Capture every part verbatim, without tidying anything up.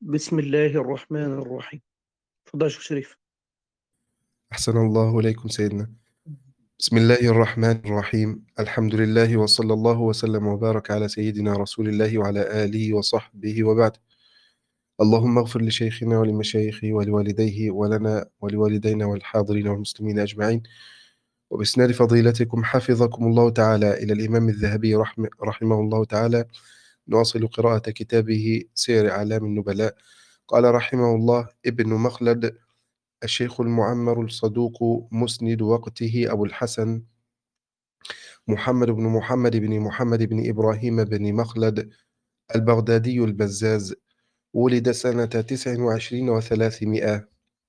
بسم الله الرحمن الرحيم. تفضل يا شيخ شريف. أحسن الله إليكم سيدنا. بسم الله الرحمن الرحيم. الحمد لله وصلى الله وسلم وبارك على سيدنا رسول الله وعلى آله وصحبه وبعد. اللهم اغفر لشيخنا ولمشايخه ولوالديه ولنا ولوالدينا والحاضرين والمسلمين أجمعين. وبإسناد فضيلتكم حفظكم الله تعالى إلى الإمام الذهبي رحمه, رحمه الله تعالى نواصل قراءة كتابه سير أعلام النبلاء. قال رحمه الله: ابن مخلد الشيخ المعمر الصدوق مسند وقته أبو الحسن محمد بن محمد بن محمد بن إبراهيم بن مخلد البغدادي البزاز، ولد سنة تسع وعشرين وثلاثمائة،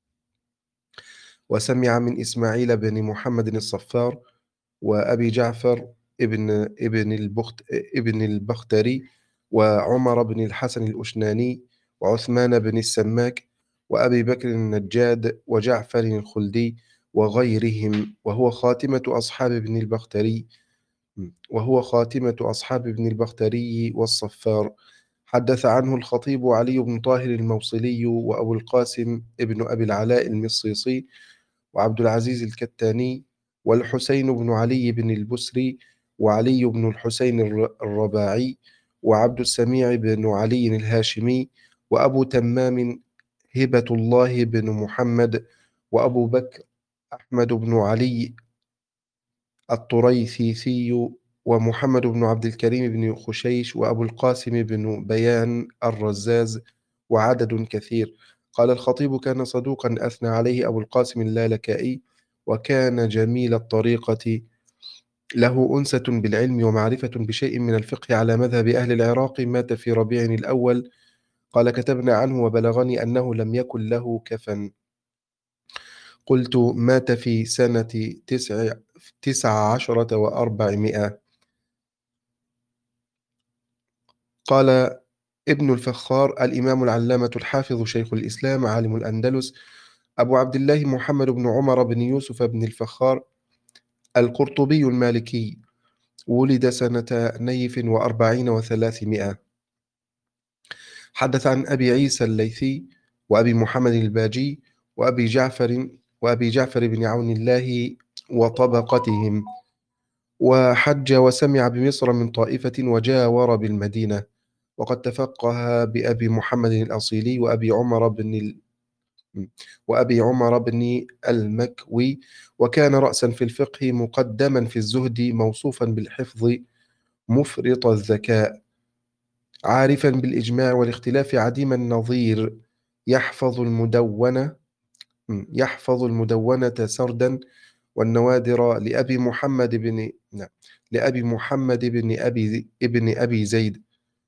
وسمع من إسماعيل بن محمد الصفار وأبي جعفر ابن ابن البخت ابن البختري وعمر بن الحسن الأشناني وعثمان بن السماك وأبي بكر النجاد وجعفر الخلدي وغيرهم، وهو خاتمة أصحاب ابن البختري وهو خاتمة أصحاب ابن البختري والصفار. حدث عنه الخطيب علي بن طاهر الموصلي وأبو القاسم ابن أبي العلاء المصيصي وعبد العزيز الكتاني والحسين بن علي بن البسري وعلي بن الحسين الر- الرباعي وعبد السميع بن علي الهاشمي وأبو تمام هبة الله بن محمد وأبو بكر أحمد بن علي الطريثيثي ومحمد بن عبد الكريم بن خشيش وأبو القاسم بن بيان الرزاز وعدد كثير. قال الخطيب: كان صدوقا أثنى عليه أبو القاسم اللالكائي، وكان جميل الطريقة، له أنسة بالعلم ومعرفة بشيء من الفقه على مذهب أهل العراق. مات في ربيع الأول. قال: كتبنا عنه وبلغني أنه لم يكن له كفن. قلت: مات في سنة تسع, تسع عشرة وأربعمائة. قال ابن الفخار الإمام العلامة الحافظ شيخ الإسلام عالم الأندلس أبو عبد الله محمد بن عمر بن يوسف بن الفخار القرطبي المالكي، ولد سنة نيف وأربعين وثلاثمائة. حدث عن أبي عيسى الليثي وأبي محمد الباجي وأبي جعفر وأبي جعفر بن عون الله وطبقتهم، وحج وسمع بمصر من طائفة وجاور بالمدينة، وقد تفقه بأبي محمد الأصيلي وأبي عمر بن ال... وأبي عمر بن المكوي، وكان رأسا في الفقه مقدما في الزهد، موصوفا بالحفظ مفرط الذكاء، عارفا بالإجماع والاختلاف عديم النظير، يحفظ المدونة يحفظ المدونة سردا والنوادر لأبي محمد بن نعم لأبي محمد بن أبي ابن أبي زيد.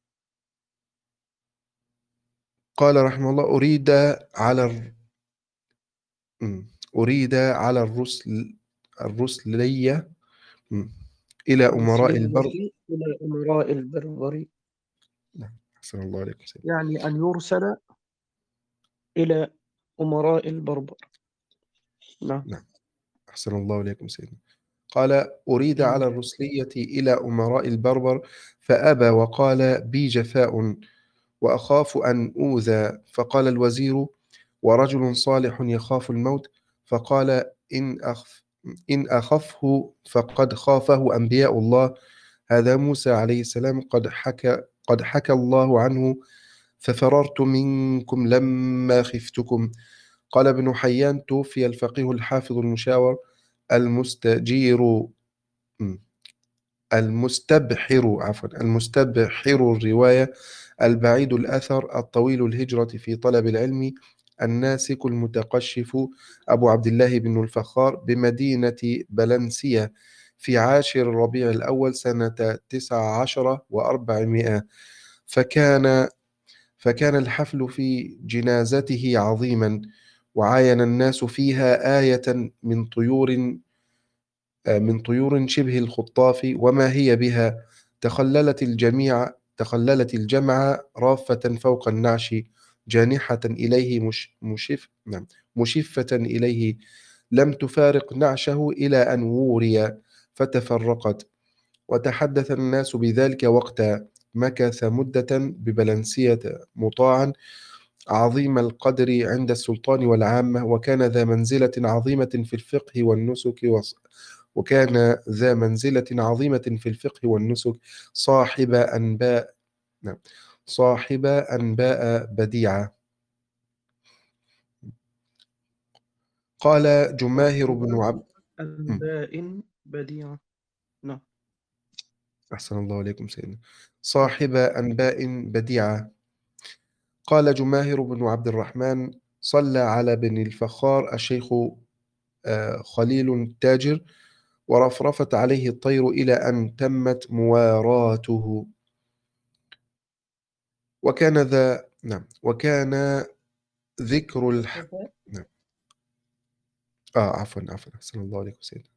قال رحمه الله: أريد على الر... مم. أريد على الرسل الرسلية مم. إلى أمراء البر. الرسلية إلى أمراء البربر، نعم. أحسن الله عليكم سيدي. يعني أن يرسل إلى أمراء البربر. نعم. نعم. أحسن الله عليكم سيدنا. قال: أريد على الرسلية إلى أمراء البربر فأبى، وقال: بي جفاء وأخاف أن أوذى. فقال الوزير: ورجل صالح يخاف الموت. فقال: إن أخف إن أخفه فقد خافه أنبياء الله. هذا موسى عليه السلام قد حكى قد حكى الله عنه: ففررت منكم لما خفتكم. قال ابن حيان: توفي الفقيه الحافظ المشاور المستجير المستبحر عفوا المستبحر الرواية، البعيد الأثر، الطويل الهجرة في طلب العلم، الناسك المتقشف، أبو عبد الله بن الفخار، بمدينة بلنسية في عاشر ربيع الأول سنة تسع عشر وأربعمائة. فكان فكان الحفل في جنازته عظيما، وعاين الناس فيها آية من طيور من طيور شبه الخطاف، وما هي بها. تخللت الجميع تخللت الجمع رافة فوق النعش، جانحة إليه مش مشف نعم مشفة إليه، لم تفارق نعشه إلى أن ووري فتفرقت. وتحدث الناس بذلك وقتا. مكث مدة ببلنسية مطاعا، عظيم القدر عند السلطان والعامة، وكان ذا منزلة عظيمة في الفقه والنسك وص... وكان ذا منزلة عظيمة في الفقه والنسك صاحب أنباء نعم صاحب أنباء بديعة. قال جماهر صاحب بن عبد أنباء بديعة. نعم. أحسن الله عليكم سيدنا. صاحب أنباء بديعة. قال جماهر بن عبد الرحمن: صلى على بن الفخار الشيخ آه، خليل التاجر، ورفرفت عليه الطير إلى أن تمت مواراته. وكان ذا نعم وكان ذكر الح... نعم آه عفوا عفوا أحسن الله عليكم سيدنا.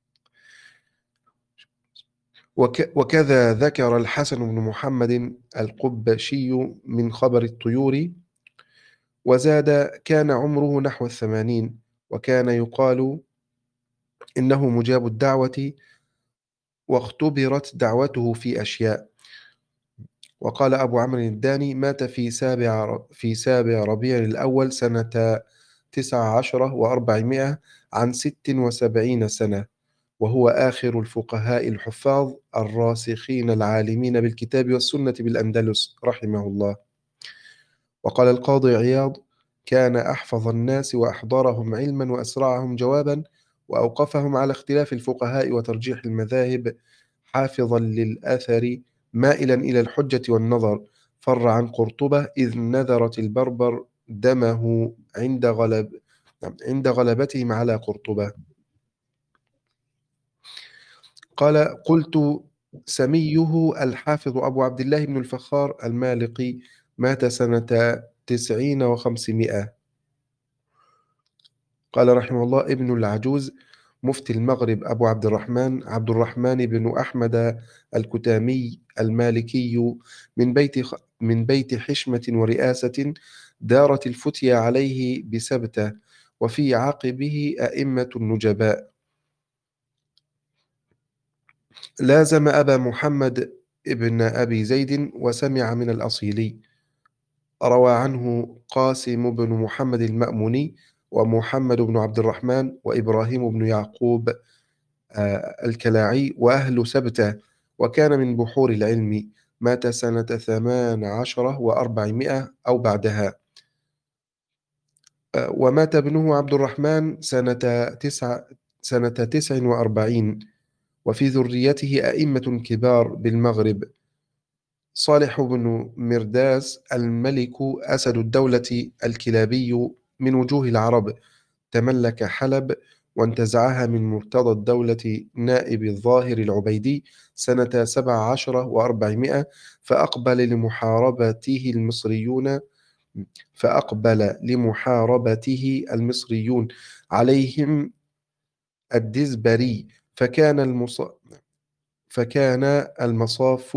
وك... وكذا ذكر الحسن بن محمد القبشي من خبر الطيور، وزاد: كان عمره نحو الثمانين، وكان يقال إنه مجاب الدعوة، واختبرت دعوته في أشياء. وقال أبو عمرو الداني: مات في سابع في سابع ربيع الأول سنة تسع عشرة وأربعمائة عن ست وسبعين سنة، وهو آخر الفقهاء الحفاظ الراسخين العالمين بالكتاب والسنة بالأندلس رحمه الله. وقال القاضي عياض: كان أحفظ الناس وأحضرهم علما وأسرعهم جوابا، وأوقفهم على اختلاف الفقهاء وترجيح المذاهب، حافظا للأثر مائلا إلى الحجة والنظر، فر عن قرطبة إذ نذرت البربر دمه عند غلب عند غلبتهم على قرطبة. قال: قلت: سميه الحافظ أبو عبد الله بن الفخار المالقي، مات سنة تسعين وخمسمائة. قال رحمه الله: ابن العجوز مفتي المغرب أبو عبد الرحمن عبد الرحمن بن أحمد الكتامي المالكي، من بيت خ- من بيت حشمة ورئاسة، دارت الفتيا عليه بسبتة، وفي عقبه أئمة النجباء. لازم أبا محمد ابن أبي زيد وسمع من الأصيلي. روى عنه قاسم بن محمد المأموني، ومحمد بن عبد الرحمن، وإبراهيم بن يعقوب آه، الكلاعي، وأهل سبتة، وكان من بحور العلم. مات سنة ثمان عشرة وأربعمائة أو بعدها. آه، ومات ابنه عبد الرحمن سنة تسع سنة تسع وأربعين. وفي ذريته أئمة كبار بالمغرب: صالح بن مرداس الملك أسد الدولة الكلابي من وجوه العرب، تملك حلب وانتزعها من مرتضى الدولة نائب الظاهر العبيدي سنة سبع عشرة وأربعمائة، فأقبل لمحاربته المصريون فأقبل لمحاربته المصريون عليهم الدزبري، فكان المص... فكان المصاف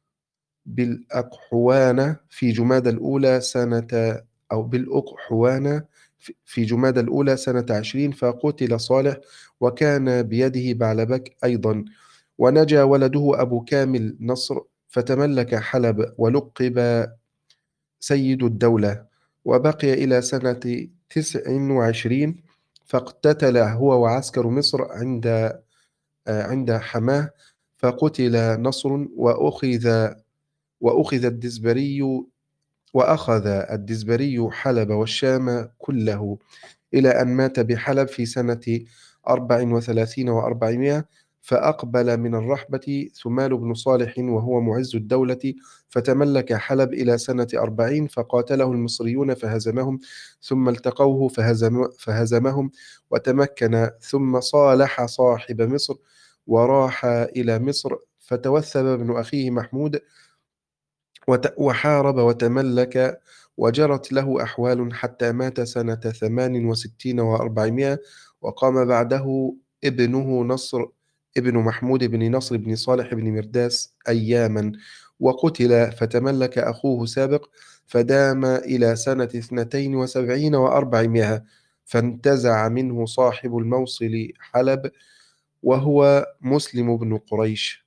بالأقحوانة في جمادى الأولى سنة أو بالأقحوانة في في جمادى الأولى سنة عشرين، فقتل صالح، وكان بيده بعلبك أيضا. ونجا ولده أبو كامل نصر، فتملك حلب ولقب سيد الدولة، وبقي إلى سنة تسع وعشرين، فاقتتل هو وعسكر مصر عند آه، عند حماه، فقتل نصر، وأخذ وأخذ الدزبري وأخذ الدزبري حلب والشام كله، إلى أن مات بحلب في سنة أربع وثلاثين وأربعمائة. فأقبل من الرحبة ثمال بن صالح وهو معز الدولة، فتملك حلب إلى سنة أربعين، فقاتله المصريون فهزمهم، ثم التقوه فهزم فهزمهم وتمكن، ثم صالح صاحب مصر وراح إلى مصر، فتوثب ابن أخيه محمود وت- وحارب وتملك، وجرت له أحوال حتى مات سنة ثمان وستين وأربعمائة. وقام بعده ابنه نصر ابن محمود بن نصر بن صالح بن مرداس أياما، وقتل، فتملك أخوه سابق، فدام إلى سنة اثنتين وسبعين وأربعمائة، فانتزع منه صاحب الموصل حلب، وهو مسلم بن قريش.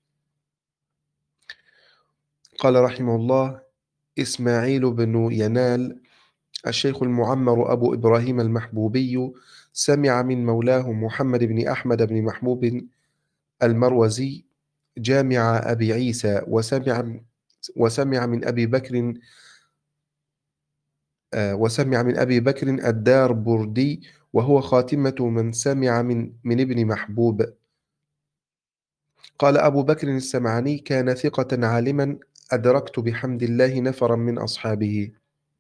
قال رحمه الله: إسماعيل بن ينال الشيخ المعمر أبو إبراهيم المحبوبي سمع من مولاه محمد بن أحمد بن محبوب المروزي جامع أبي عيسى، وسمع وسمع من أبي بكر آه، وسمع من أبي بكر الدار بردي، وهو خاتمة من سمع من من ابن محبوب. قال أبو بكر السمعاني: كان ثقة عالما، أدركت بحمد الله نفرا من أصحابه.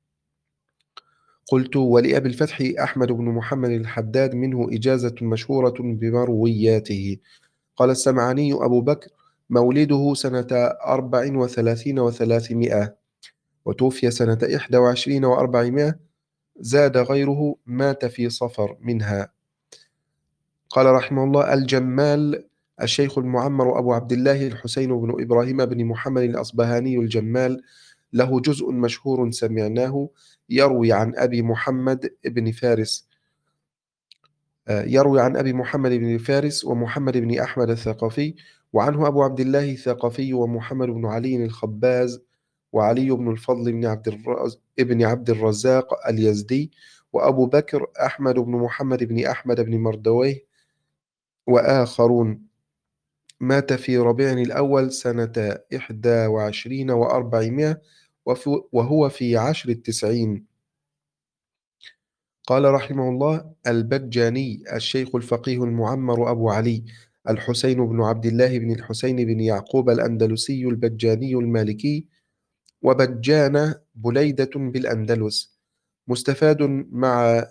قلت: ولأبي الفتح أحمد بن محمد الحداد منه إجازة مشهورة بمروياته. قال السمعاني أبو بكر: مولده سنة أربع وثلاثين وثلاثمائة، وتوفي سنة إحدى وعشرين وأربعمائة، زاد غيره مات في صفر منها. قال رحمه الله: الجمال الشيخ المعمر أبو عبد الله الحسين بن إبراهيم بن محمد الأصبهاني الجمال، له جزء مشهور سمعناه يروي عن أبي محمد بن فارس آه، يروي عن أبي محمد بن فارس ومحمد بن أحمد الثقفي، وعنه أبو عبد الله الثقفي ومحمد بن علي الخباز وعلي بن الفضل بن عبد الرز... ابن عبد الرزاق اليزدي، وأبو بكر أحمد بن محمد بن أحمد بن مردويه وآخرون. مات في ربيع الأول سنة إحدى وعشرين وأربعمائة، وفي- وهو في عشر التسعين. قال رحمه الله: البجاني الشيخ الفقيه المعمر أبو علي الحسين بن عبد الله بن الحسين بن يعقوب الأندلسي البجاني المالكي، وبجان بليدة بالأندلس، مستفاد مع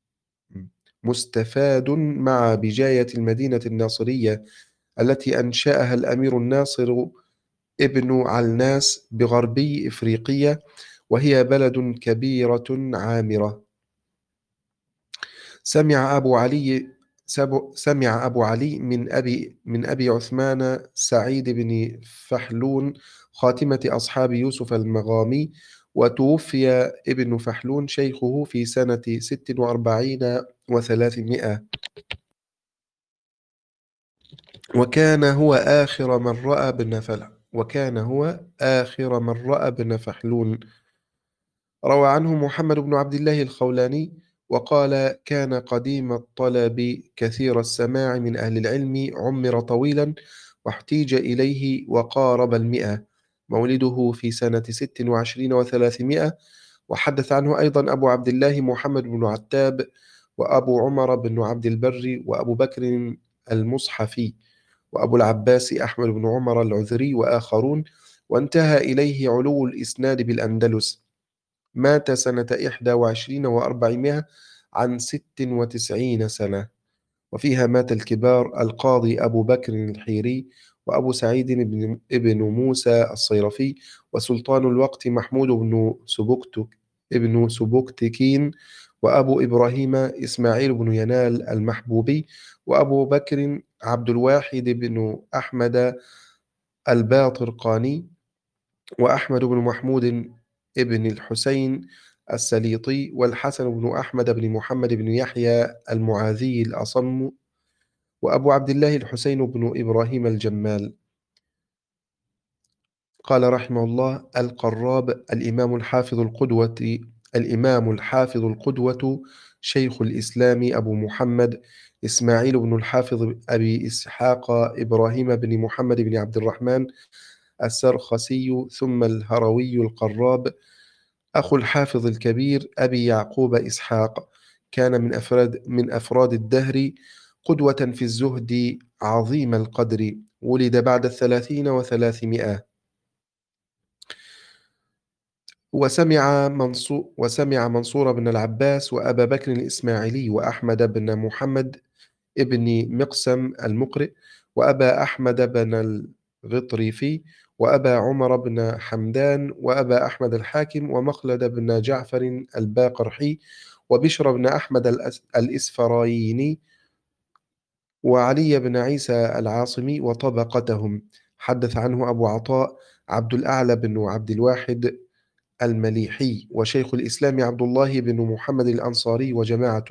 مستفاد مع بجاية المدينة الناصرية التي أنشأها الأمير الناصر ابن علناس بغربي إفريقيا، وهي بلد كبيرة عامرة. سمع أبو علي سمع أبو علي من أبي من أبي عثمان سعيد بن فحلون خاتمة أصحاب يوسف المغامي، وتوفي ابن فحلون شيخه في سنة ست وأربعين وثلاثمائة، وكان هو آخر من رأى ابن فلح وكان هو آخر من رأى ابن فحلون. روى عنه محمد بن عبد الله الخولاني وقال: كان قديم الطلب كثير السماع من أهل العلم، عمر طويلا واحتيج إليه وقارب المئة، مولده في سنة ست وعشرين وثلاثمائة. وحدث عنه أيضا أبو عبد الله محمد بن عتاب، وأبو عمر بن عبد البر، وأبو بكر المصحفي، وأبو العباس أحمد بن عمر العذري وآخرون، وانتهى إليه علو الإسناد بالأندلس. مات سنة إحدى وعشرين وأربعمائة عن ست وتسعين سنة، وفيها مات الكبار: القاضي أبو بكر الحيري، وأبو سعيد بن ابن موسى الصيرفي، وسلطان الوقت محمود بن سبكتك ابن سبكتكين، وأبو إبراهيم إسماعيل بن ينال المحبوبي، وأبو بكر عبد الواحد بن أحمد الباطرقاني، وأحمد بن محمود ابن الحسين السليطي، والحسن بن أحمد بن محمد بن يحيى المعاذي الأصم، وأبو عبد الله الحسين بن إبراهيم الجمال. قال رحمه الله: القراب الإمام الحافظ القدوة الإمام الحافظ القدوة شيخ الإسلام أبو محمد إسماعيل بن الحافظ أبي إسحاق إبراهيم بن محمد بن عبد الرحمن السرخسي ثم الهروي القراب، أخو الحافظ الكبير أبي يعقوب إسحاق، كان من أفراد من أفراد الدهر، قدوة في الزهد عظيم القدر، ولد بعد الثلاثين وثلاثمائة. وسمع منصور وسمع منصور بن العباس وأبا بكر الإسماعيلي وأحمد بن محمد ابن مقسم المقرئ، وأبا أحمد بن الغطريفي، وأبا عمر بن حمدان، وأبا أحمد الحاكم، ومخلد بن جعفر الباقرحي، وبشر بن أحمد الأس- الإسفرايني، وعلي بن عيسى العاصمي وطبقتهم. حدث عنه أبو عطاء عبد الأعلى بن عبد الواحد المليحي، وشيخ الإسلام عبد الله بن محمد الأنصاري وجماعة،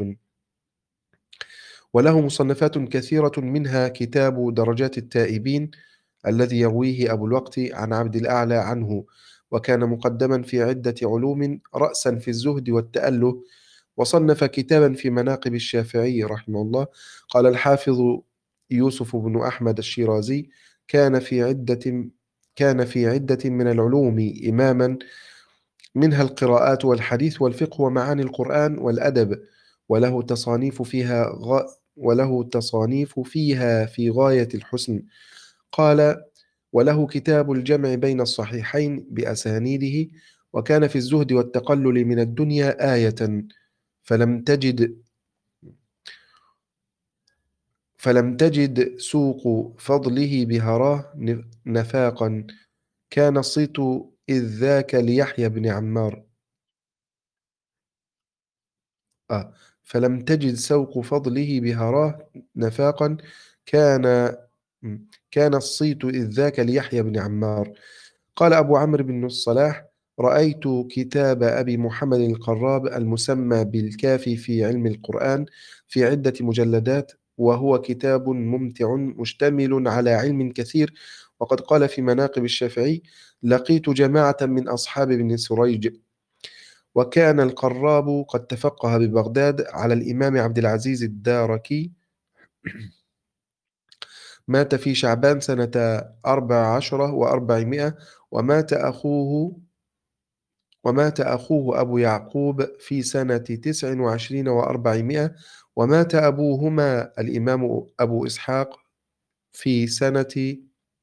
وله مصنفات كثيرة، منها كتاب درجات التائبين الذي يرويه أبو الوقت عن عبد الأعلى عنه، وكان مقدما في عدة علوم رأسا في الزهد والتأله، وصنف كتابا في مناقب الشافعي رحمه الله. قال الحافظ يوسف بن أحمد الشيرازي: كان في عدة كان في عدة من العلوم إماما، منها القراءات والحديث والفقه ومعاني القرآن والأدب، وله تصانيف فيها غ... وله تصانيف فيها في غاية الحسن. قال: وله كتاب الجمع بين الصحيحين بأسانيده، وكان في الزهد والتقلل من الدنيا آية، فلم تجد فلم تجد سوق فضله بهراه نفاقا، كان الصيت إذ ذاك ليحيى بن عمار. آه فلم تجد سوق فضله بهراه نفاقا، كان كان الصيت إذ ذاك ليحيى بن عمار. قال أبو عمرو بن الصلاح: رأيت كتاب أبي محمد القراب المسمى بالكافي في علم القرآن في عدة مجلدات، وهو كتاب ممتع مشتمل على علم كثير. وقد قال في مناقب الشافعي: لقيت جماعة من أصحاب ابن سريج. وكان القراب قد تفقه ببغداد على الإمام عبد العزيز الداركي، مات في شعبان سنة أربع عشرة وأربعمائة، ومات أخوه ومات أخوه أبو يعقوب في سنة تسع وعشرين وأربعمائة، ومات أبوهما الإمام أبو إسحاق في سنة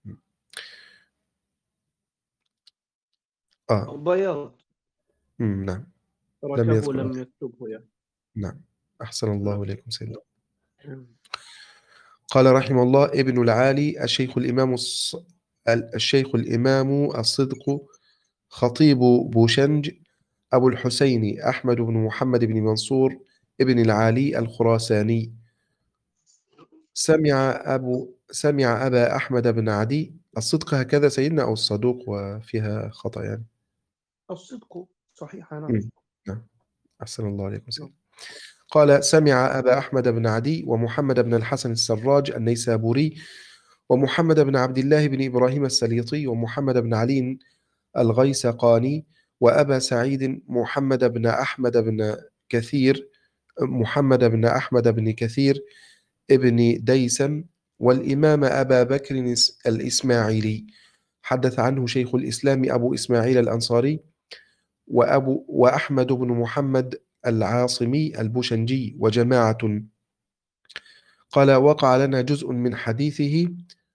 آه البياض مم، نعم، لم تركه يذكر. لم يكتبه يعني. نعم، أحسن الله نعم. إليكم سيدنا. نعم. قال رحمه الله: ابن العالي الشيخ الإمام الص... الشيخ الإمام الصدق خطيب بوشنج أبو الحسين أحمد بن محمد بن منصور ابن العالي الخراساني، سمع أبو سمع أبا أحمد بن عدي. الصدق هكذا سيدنا أو الصدوق وفيها خطأ يعني؟ الصدق صحيح. نعم. مم. نعم، أحسن الله عليكم نعم. سيدنا. قال: سمع أبا أحمد بن عدي ومحمد بن الحسن السراج النيسابوري، ومحمد بن عبد الله بن إبراهيم السليطي، ومحمد بن علي الغيسقاني، وأبا سعيد محمد بن أحمد بن كثير محمد بن أحمد بن كثير ابن ديسم، والإمام أبا بكر الإسماعيلي. حدث عنه شيخ الإسلام أبو إسماعيل الأنصاري، وأبو وأحمد بن محمد العاصمي البوشنجي وجماعة. قال: وقع لنا جزء من حديثه،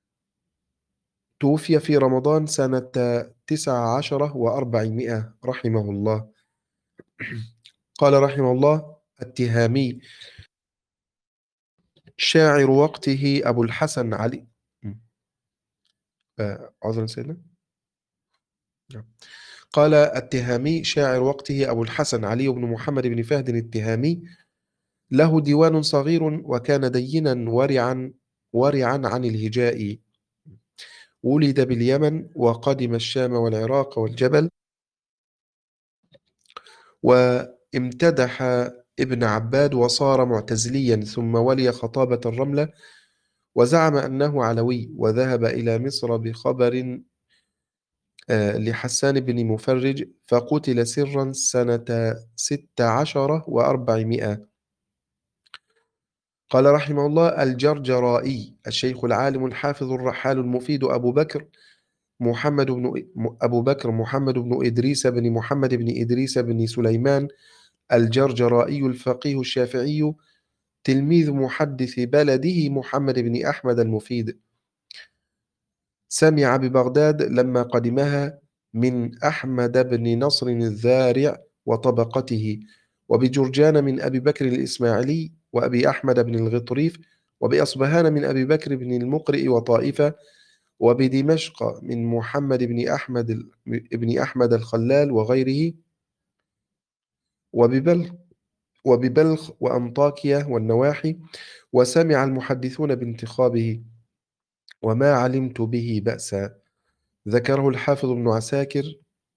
توفي في رمضان سنة تسع عشرة وأربعمائة رحمه الله. قال رحمه الله: التهامي شاعر وقته أبو الحسن علي آه، عذرا سيدنا. نعم. قال: التهامي شاعر وقته أبو الحسن علي بن محمد بن فهد التهامي، له ديوان صغير، وكان دينا ورعا ورعا عن الهجاء. ولد باليمن، وقدم الشام والعراق والجبل، وامتدح ابن عباد، وصار معتزليا، ثم ولي خطابة الرملة، وزعم أنه علوي، وذهب إلى مصر بخبر آه، لحسان بن مفرج، فقتل سرا سنة ست عشر وأربعمائة. قال رحمه الله: الجرجرائي الشيخ العالم الحافظ الرحال المفيد أبو بكر محمد بن أبو بكر محمد بن إدريس بن محمد بن إدريس بن سليمان الجرجرائي الفقيه الشافعي، تلميذ محدث بلده محمد بن أحمد المفيد. سمع ببغداد لما قدمها من أحمد بن نصر الذارع وطبقته، وبجرجان من أبي بكر الإسماعيلي وأبي أحمد بن الغطريف، وبأصبهان من أبي بكر بن المقرئ وطائفة، وبدمشق من محمد بن أحمد بن أحمد الخلال وغيره، وببلخ وببلخ وأنطاكيا والنواحي. وسمع المحدثون بانتخابه، وما علمت به بأسا. ذكره الحافظ ابن عساكر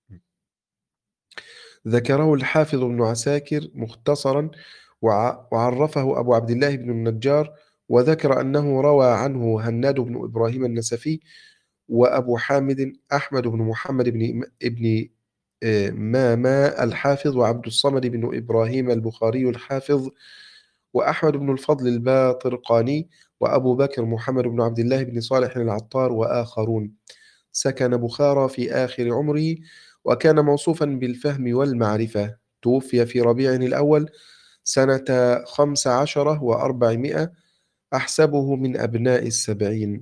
ذكره الحافظ ابن عساكر مختصرا، وع- وعرفه أبو عبد الله بن النجار، وذكر أنه روى عنه هناد بن إبراهيم النسفي، وأبو حامد أحمد بن محمد بن ابن ماما الحافظ، وعبد الصمد بن إبراهيم البخاري الحافظ، وأحمد بن الفضل الباطرقاني، وأبو بكر محمد بن عبد الله بن صالح العطار وآخرون. سكن بخارى في آخر عمره، وكان موصوفا بالفهم والمعرفة. توفي في ربيع الأول سنة خمس عشرة وأربعمائة، أحسبه من أبناء السبعين.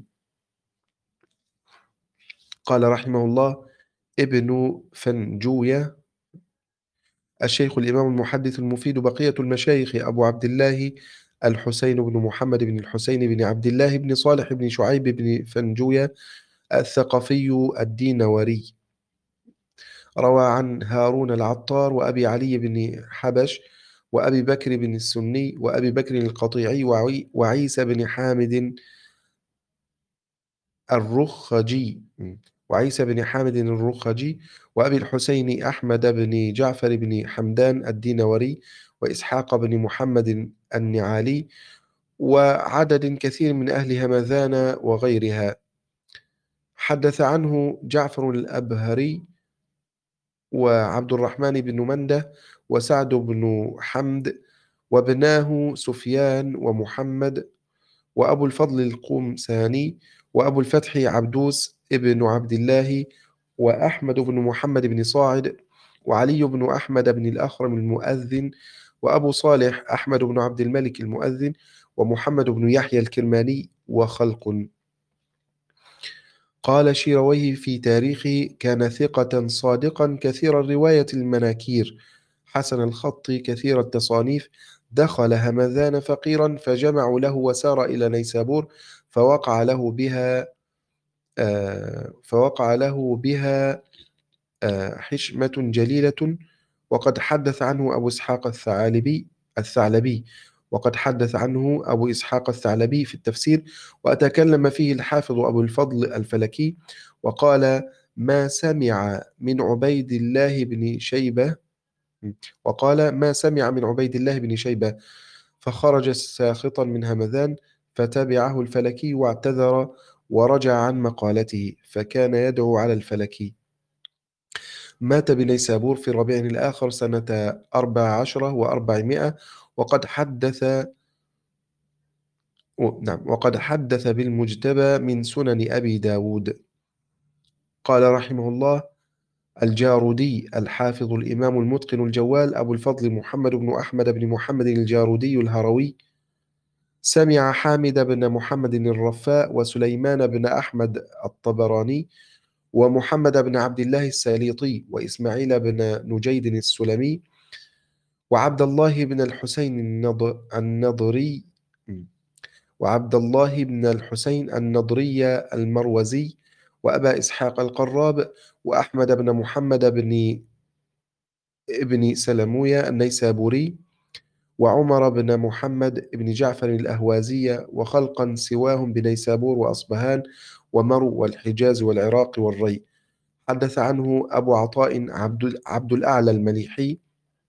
قال رحمه الله: ابن فنجوية الشيخ الإمام المحدث المفيد بقية المشايخ أبو عبد الله الحسين بن محمد بن الحسين بن عبد الله بن صالح بن شعيب بن فنجوية الثقفي الدينوري. روى عن هارون العطار وأبي علي بن حبش وأبي بكر بن السني وأبي بكر القطيعي وعي وعيسى بن حامد الرخجي وعيسى بن حامد الرخجي وأبي الحسين أحمد بن جعفر بن حمدان الدينوري وإسحاق بن محمد النعالي وعدد كثير من أهل همذان وغيرها. حدث عنه جعفر الأبهري وعبد الرحمن بن منده وسعد بن حمد وابناه سفيان ومحمد وأبو الفضل القمساني وأبو الفتح عبدوس ابن عبد الله وأحمد بن محمد بن صاعد وعلي بن أحمد بن الأخرم المؤذن وأبو صالح أحمد بن عبد الملك المؤذن ومحمد بن يحيى الكرماني وخلق. قال شيرويه في تاريخه: كان ثقة صادقا كثير الرواية المناكير، حسن الخط كثير التصانيف. دخل همذان فقيرا فجمعوا له وسار إلى نيسابور فوقع له بها آه فوقع له بها آه حشمة جليلة. وقد حدث عنه أبو إسحاق الثعلبي الثعلبي وقد حدث عنه أبو إسحاق الثعلبي في التفسير، وأتكلم فيه الحافظ أبو الفضل الفلكي وقال: ما سمع من عبيد الله بن شيبة وقال ما سمع من عبيد الله بن شيبة فخرج ساخطا من همذان، فتبعه الفلكي واعتذر ورجع عن مقالته، فكان يدعو على الفلكي. مات بنيسابور في ربيع الآخر سنة أربع عشرة وأربعمائة، وقد حدث نعم وقد حدث بالمجتبى من سنن أبي داود. قال رحمه الله: الجارودي الحافظ الإمام المتقن الجوال أبو الفضل محمد بن أحمد بن محمد الجارودي الهروي سمع حامد بن محمد الرفاء وسليمان بن أحمد الطبراني ومحمد بن عبد الله الساليطي وإسماعيل بن نجيد السلمي وعبد الله بن الحسين النضري وعبد الله بن الحسين النضري المروزي وأبا إسحاق القراب وأحمد بن محمد بن ابن سلموية النيسابوري وعمر بن محمد بن جعفر الأهوازي وخلقا سواهم بنيسابور وأصبهان ومرو والحجاز والعراق والري. حدث عنه أبو عطاء عبد, عبد الأعلى المليحي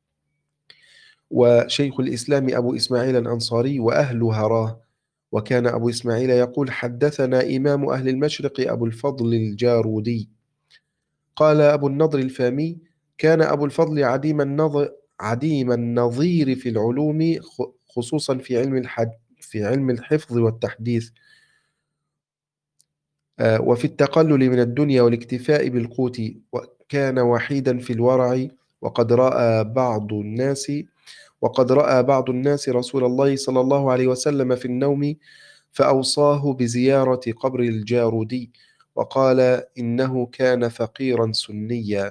وشيخ الإسلام أبو إسماعيل الأنصاري وأهل هراه. وكان أبو إسماعيل يقول: حدثنا إمام أهل المشرق أبو الفضل الجارودي. قال أبو النضر الفامي: كان أبو الفضل عديم النظر عديم النظير في العلوم، خصوصا في علم الحد في علم الحفظ والتحديث، وفي التقلل من الدنيا والاكتفاء بالقوت، وكان وحيدا في الورع. وقد رأى بعض الناس وقد رأى بعض الناس رسول الله صلى الله عليه وسلم في النوم فأوصاه بزيارة قبر الجارودي، وقال إنه كان فقيرا سنيا.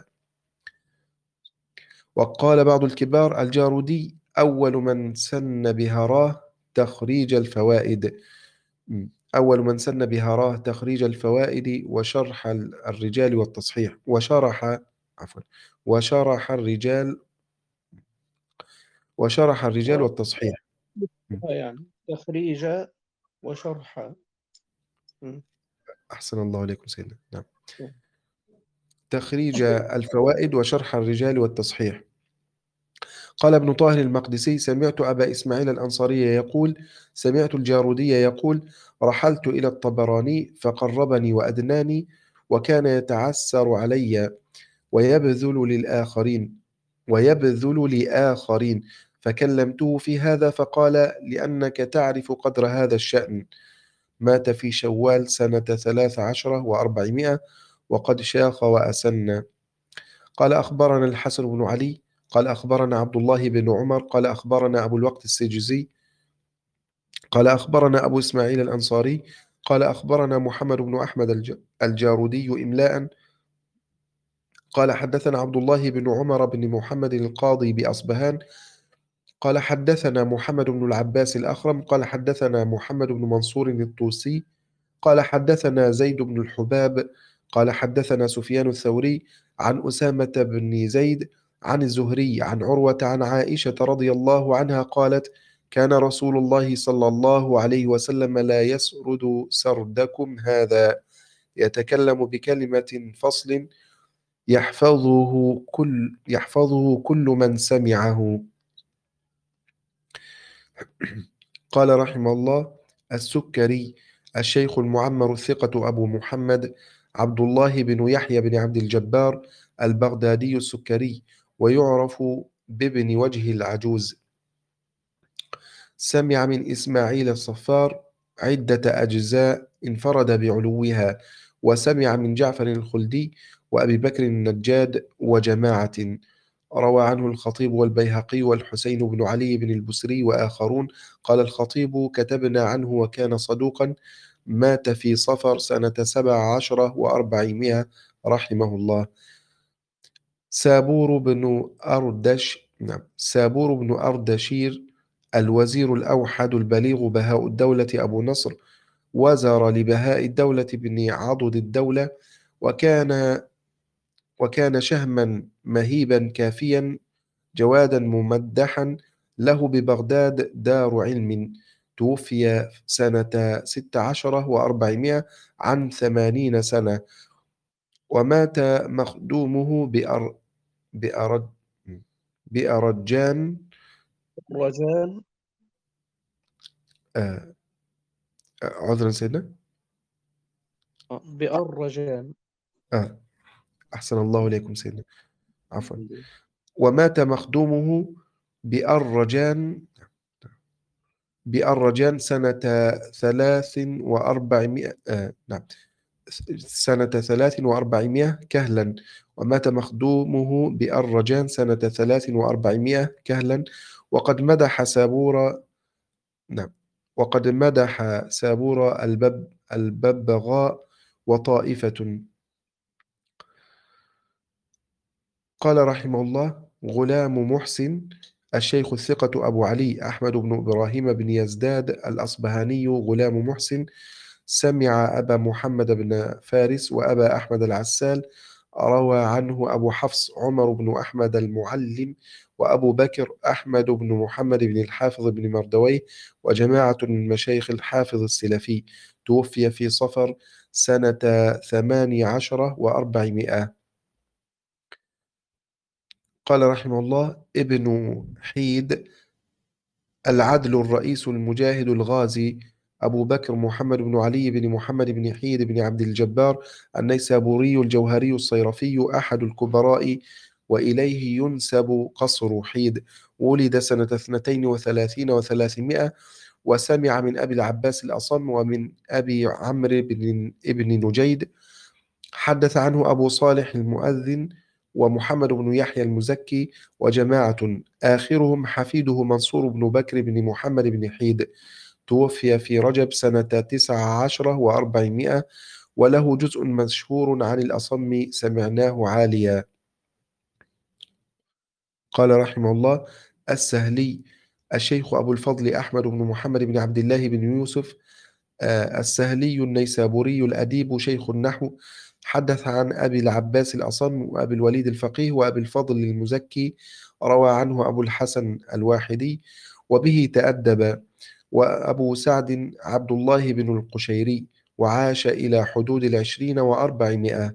وقال بعض الكبار: الجارودي أول من سن بهراه تخريج الفوائد أول من سن بهراه تخريج الفوائد وشرح الرجال والتصحيح وشرح عفوا وشرح الرجال وشرح الرجال والتصحيح يعني تخريج وشرح. أحسن الله عليكم سيدنا. نعم. تخريج الفوائد وشرح الرجال والتصحيح. قال ابن طاهر المقدسي: سمعت أبا إسماعيل الأنصاري يقول: سمعت الجارودي يقول: رحلت إلى الطبراني فقربني وأدناني وكان يتعسر علي ويبذل للآخرين ويبذل لآخرين فكلمته في هذا فقال: لأنك تعرف قدر هذا الشأن. مات في شوال سنة ثلاث عشرة وأربعمائة وقد شاخ وأسن. قال أخبرنا الحسن بن علي قال أخبرنا عبد الله بن عمر قال أخبرنا أبو الوقت السجزي قال أخبرنا أبو إسماعيل الأنصاري قال أخبرنا محمد بن أحمد الج- الجارودي إملاء قال حدثنا عبد الله بن عمر بن محمد القاضي بأصبهان قال حدثنا محمد بن العباس الأخرم قال حدثنا محمد بن منصور الطوسي قال حدثنا زيد بن الحباب قال حدثنا سفيان الثوري عن أسامة بن زيد عن الزهري عن عروة عن عائشة رضي الله عنها قالت: كان رسول الله صلى الله عليه وسلم لا يسرد سردكم هذا، يتكلم بكلمة فصل يحفظه كل يحفظه كل من سمعه. قال رحمه الله: السكري الشيخ المعمر الثقة أبو محمد عبد الله بن يحيى بن عبد الجبار البغدادي السكري، ويعرف بابن وجه العجوز. سمع من إسماعيل الصفار عدة أجزاء انفرد بعلوها، وسمع من جعفر الخلدي وأبي بكر النجاد وجماعة. روى عنه الخطيب والبيهقي والحسين بن علي بن البسري وآخرون. قال الخطيب: كتبنا عنه وكان صدوقا، مات في صفر سنة سبع عشرة وأربعمائة رحمه الله. سابور بن أردش نعم سابور بن أردشير الوزير الأوحد البليغ بهاء الدولة أبو نصر، وزر لبهاء الدولة بن عضد الدولة، وكان وكان شهما مهيبا كافيا جوادا ممدحا، له ببغداد دار علم. توفي سنة ست عشرة وأربعمائة عن ثمانين سنة. ومات مخدومه بأر بأرد بأرجان رجان. آه آه، عذرا سيدنا. آه، بأرجان. آه أحسن الله إليكم سيدنا، عفوا. ومات مخدومه بأرجان بأرجان سنة ثلاث وأربعمائة آه نعم سنة ثلاث وأربعمائة كهلا. ومات مخدومه بأرجان سنة ثلاث وأربعمائة كهلا. وقد مدح سابور نعم وقد مدح سابور البب الببغاء وطائفة. قال رحمه الله: غلام محسن الشيخ الثقة أبو علي أحمد بن إبراهيم بن يزداد الأصبهاني غلام محسن، سمع أبا محمد بن فارس وأبا أحمد العسال. روى عنه أبو حفص عمر بن أحمد المعلم، وأبو بكر أحمد بن محمد بن الحافظ بن مردويه، وجماعة من مشايخ الحافظ السلفي. توفي في صفر سنة ثمان عشرة وأربعمائة. قال رحمه الله: ابن حيد العدل الرئيس المجاهد الغازي أبو بكر محمد بن علي بن محمد بن حيد بن عبد الجبار النيسابوري الجوهري الصيرفي أحد الكبراء، وإليه ينسب قصر حيد. ولد سنة اثنتين وثلاثين وثلاثمائة، وسمع من أبي العباس الأصم ومن أبي عمرو بن ابن نجيد. حدث عنه أبو صالح المؤذن ومحمد بن يحيى المزكي وجماعة، آخرهم حفيده منصور بن بكر بن محمد بن حيد. توفي في رجب سنة تسع عشرة وأربعمائة، وله جزء مشهور عن الأصم سمعناه عاليا. قال رحمه الله: السهلي الشيخ أبو الفضل أحمد بن محمد بن عبد الله بن يوسف آه، السهلي النيسابوري الأديب شيخ النحو. حدث عن أبي العباس الأصم وأبي الوليد الفقيه وأبي الفضل المزكي. روى عنه أبو الحسن الواحدي، وبه تأدب. وأبو سعد عبد الله بن القشيري، وعاش إلى حدود العشرين وأربعمائة.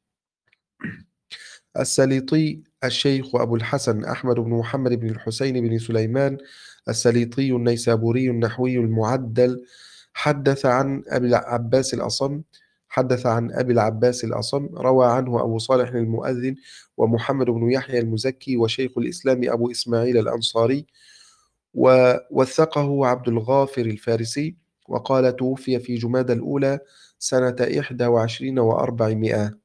السليطي الشيخ أبو الحسن أحمد بن محمد بن الحسين بن سليمان السليطي النيسابوري النحوي المعدل. حدث عن أبي العباس الأصم. حدث عن أبي العباس الأصم، روى عنه أبو صالح المؤذن ومحمد بن يحيى المزكي وشيخ الإسلام أبو إسماعيل الأنصاري، ووثقه عبد الغافر الفارسي، وقال توفي في جمادى الأولى سنة إحدى وعشرين وأربعمائة.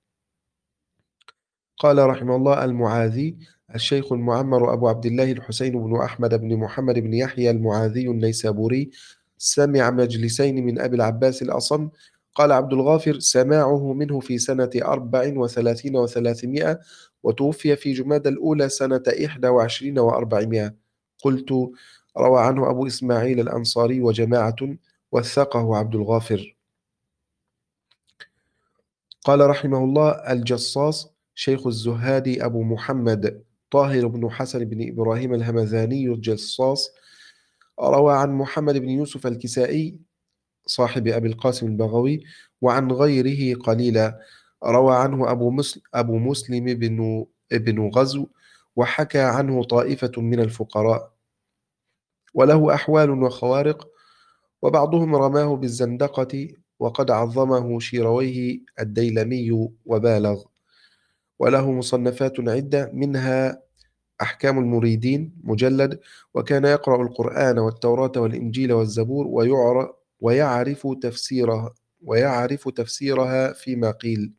قال رحمه الله: المعاذي الشيخ المعمر أبو عبد الله الحسين بن أحمد بن محمد بن يحيى المعاذي النيسابوري سمع مجلسين من أبي العباس الأصم. قال عبد الغافر: سماعه منه في سنة أربع وثلاثين وثلاثمائة، وتوفي في جمادى الأولى سنة إحدى وعشرين وأربعمائة. قلت: روى عنه أبو إسماعيل الأنصاري وجماعة، وثقه عبد الغافر. قال رحمه الله: الجصاص شيخ الزهادي أبو محمد طاهر بن حسن بن إبراهيم الهمذاني الجصاص، روى عن محمد بن يوسف الكسائي صاحب أبي القاسم البغوي وعن غيره قليلا. روى عنه أبو مسلم, أبو مسلم بن, بن غزو، وحكى عنه طائفة من الفقراء، وله أحوال وخوارق، وبعضهم رماه بالزندقة، وقد عظمه شيرويه الديلمي وبالغ. وله مصنفات عدة، منها أحكام المريدين مجلد، وكان يقرأ القرآن والتوراة والإنجيل والزبور، ويعر- ويعرف تفسيرها ويعرف تفسيرها فيما قيل.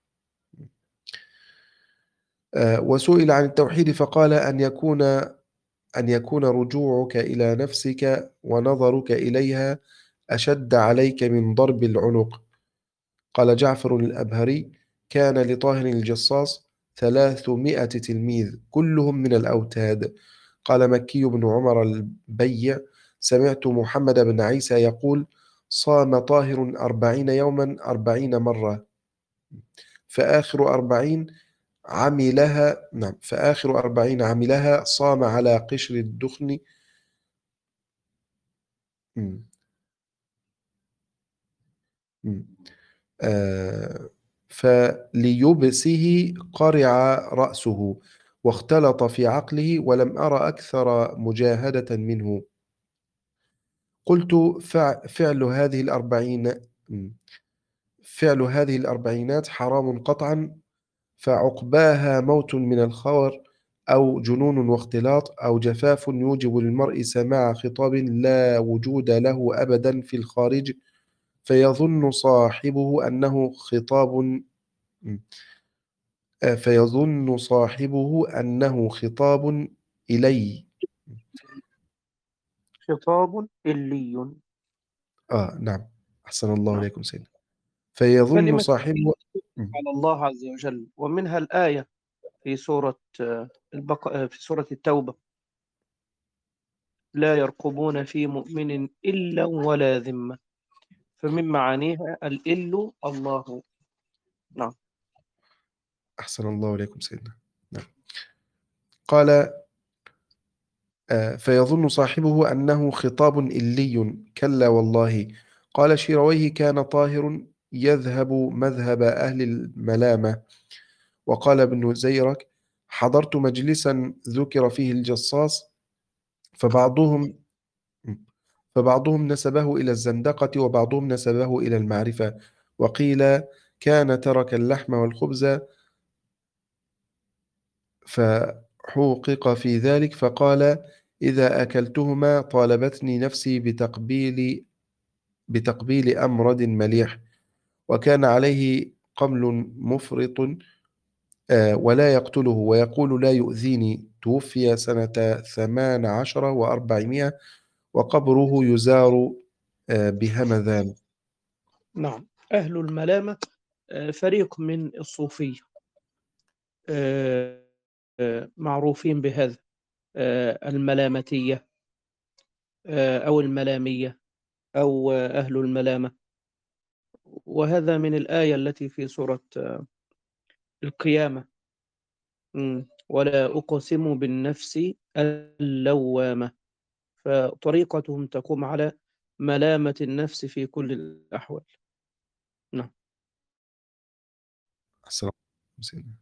آه، وسئل عن التوحيد فقال: أن يكون أن يكون رجوعك إلى نفسك ونظرك إليها أشد عليك من ضرب العنق. قال جعفر الأبهري: كان لطاهر الجصاص ثلاثمائة تلميذ كلهم من الأوتاد. قال مكي بن عمر البيع: سمعت محمد بن عيسى يقول: صام طاهر أربعين يوما أربعين مرة، فآخر أربعين عملها نعم فآخر أربعين عملها صام على قشر الدخن. مم. مم. آه، فليبسه قرع رأسه، واختلط في عقله، ولم أر أكثر مجاهدة منه. قلت: فع- فعل هذه الأربعين مم. فعل هذه الأربعينات حرام قطعا، فعقباها موت من الخور، أو جنون واختلاط، أو جفاف يوجب للمرء سماع خطاب لا وجود له أبدا في الخارج، فيظن صاحبه أنه خطاب آه، فيظن صاحبه أنه خطاب إلي. خطاب إلي. آه نعم، أحسن الله نعم. إليكم سيدنا. فيظن كلمة صاحبه. على الله عز وجل، ومنها الآية في سورة آه، البق... آه، في سورة التوبة: لا يرقبون في مؤمن إلا ولا ذمة. فمن معانيها الإل الله. نعم. أحسن الله إليكم سيدنا. نعم. قال: آه، فيظن صاحبه أنه خطاب إلي، كلا والله. قال شيرويه: كان طاهر يذهب مذهب أهل الملامة. وقال ابن زيرك: حضرت مجلسا ذكر فيه الجصاص، فبعضهم فبعضهم نسبه إلى الزندقة، وبعضهم نسبه إلى المعرفة. وقيل: كان ترك اللحم والخبز فحوقق في ذلك، فقال: إذا أكلتهما طالبتني نفسي بتقبيل بتقبيل أمرد مليح. وكان عليه قمل مفرط، آه، ولا يقتله، ويقول: لا يؤذيني. توفي سنة ثمان عشر وأربعمائة، وقبره يزار آه، بهمذان. نعم. أهل الملامة آه، فريق من الصوفية، آه، آه، معروفين بهذا، آه، الملامتية، آه، أو الملامية، أو آه، أهل الملامة. وهذا من الآية التي في سورة آه، القيامة: مم. ولا أقسم بالنفس اللوامة. فطريقتهم تقوم على ملامة النفس في كل الأحوال. نعم. السلام عليكم سيدنا.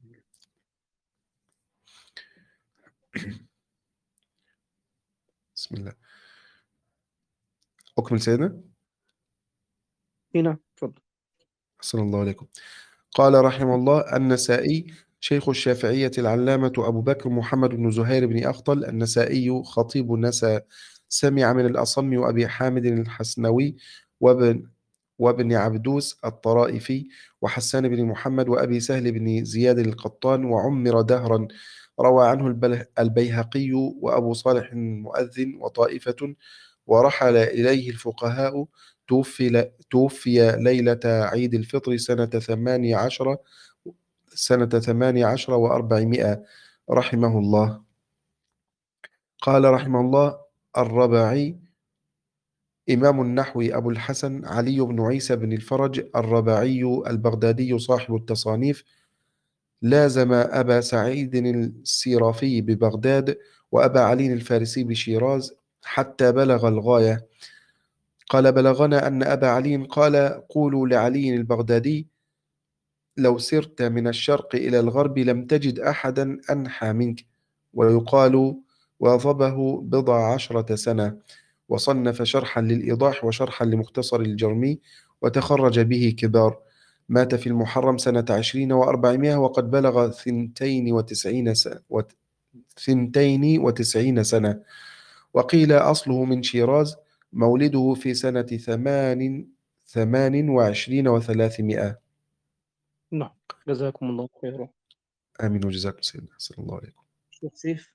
بسم الله. أكمل سيدنا. هنا تفضل. أحسن الله عليكم. قال رحمه الله: النسائي شيخ الشافعية العلامة أبو بكر محمد بن زهير بن أخطل النسائي خطيب النسا، سمع من الأصم وأبي حامد الحسنوي وابن وابن عبدوس الطرائفي وحسان بن محمد وأبي سهل بن زياد القطان وعمر دهرا. روى عنه البله- البيهقي وأبو صالح المؤذن وطائفة، ورحل إليه الفقهاء. توفي, توفي ليلة عيد الفطر سنة ثمان عشر سنة ثمان عشر وأربعمائة رحمه الله. قال رحمه الله: الرباعي إمام النحو أبو الحسن علي بن عيسى بن الفرج الرباعي البغدادي صاحب التصانيف، لازم أبا سعيد السيرافي ببغداد وأبا علي الفارسي بشيراز حتى بلغ الغاية. قال: بلغنا أن أبا علي قال: قولوا لعلي البغدادي: لو سرت من الشرق إلى الغرب لم تجد أحدا أنحى منك. ويقال: واظبه بضع عشرة سنة، وصنف شرحا للإيضاح وشرحا لمختصر الجرمي، وتخرج به كبار. مات في المحرم سنة عشرين وأربعمائة وقد بلغ ثنتين وتسعين سنة, وت... ثنتين وتسعين سنة. وقيل أصله من شيراز، مولده في سنة ثمان ثمان وعشرين وثلاثمائة. نعم، جزاكم الله خيرا. آمين وجزاكم سيدنا، أحسن الله عليكم. شيخ سيف.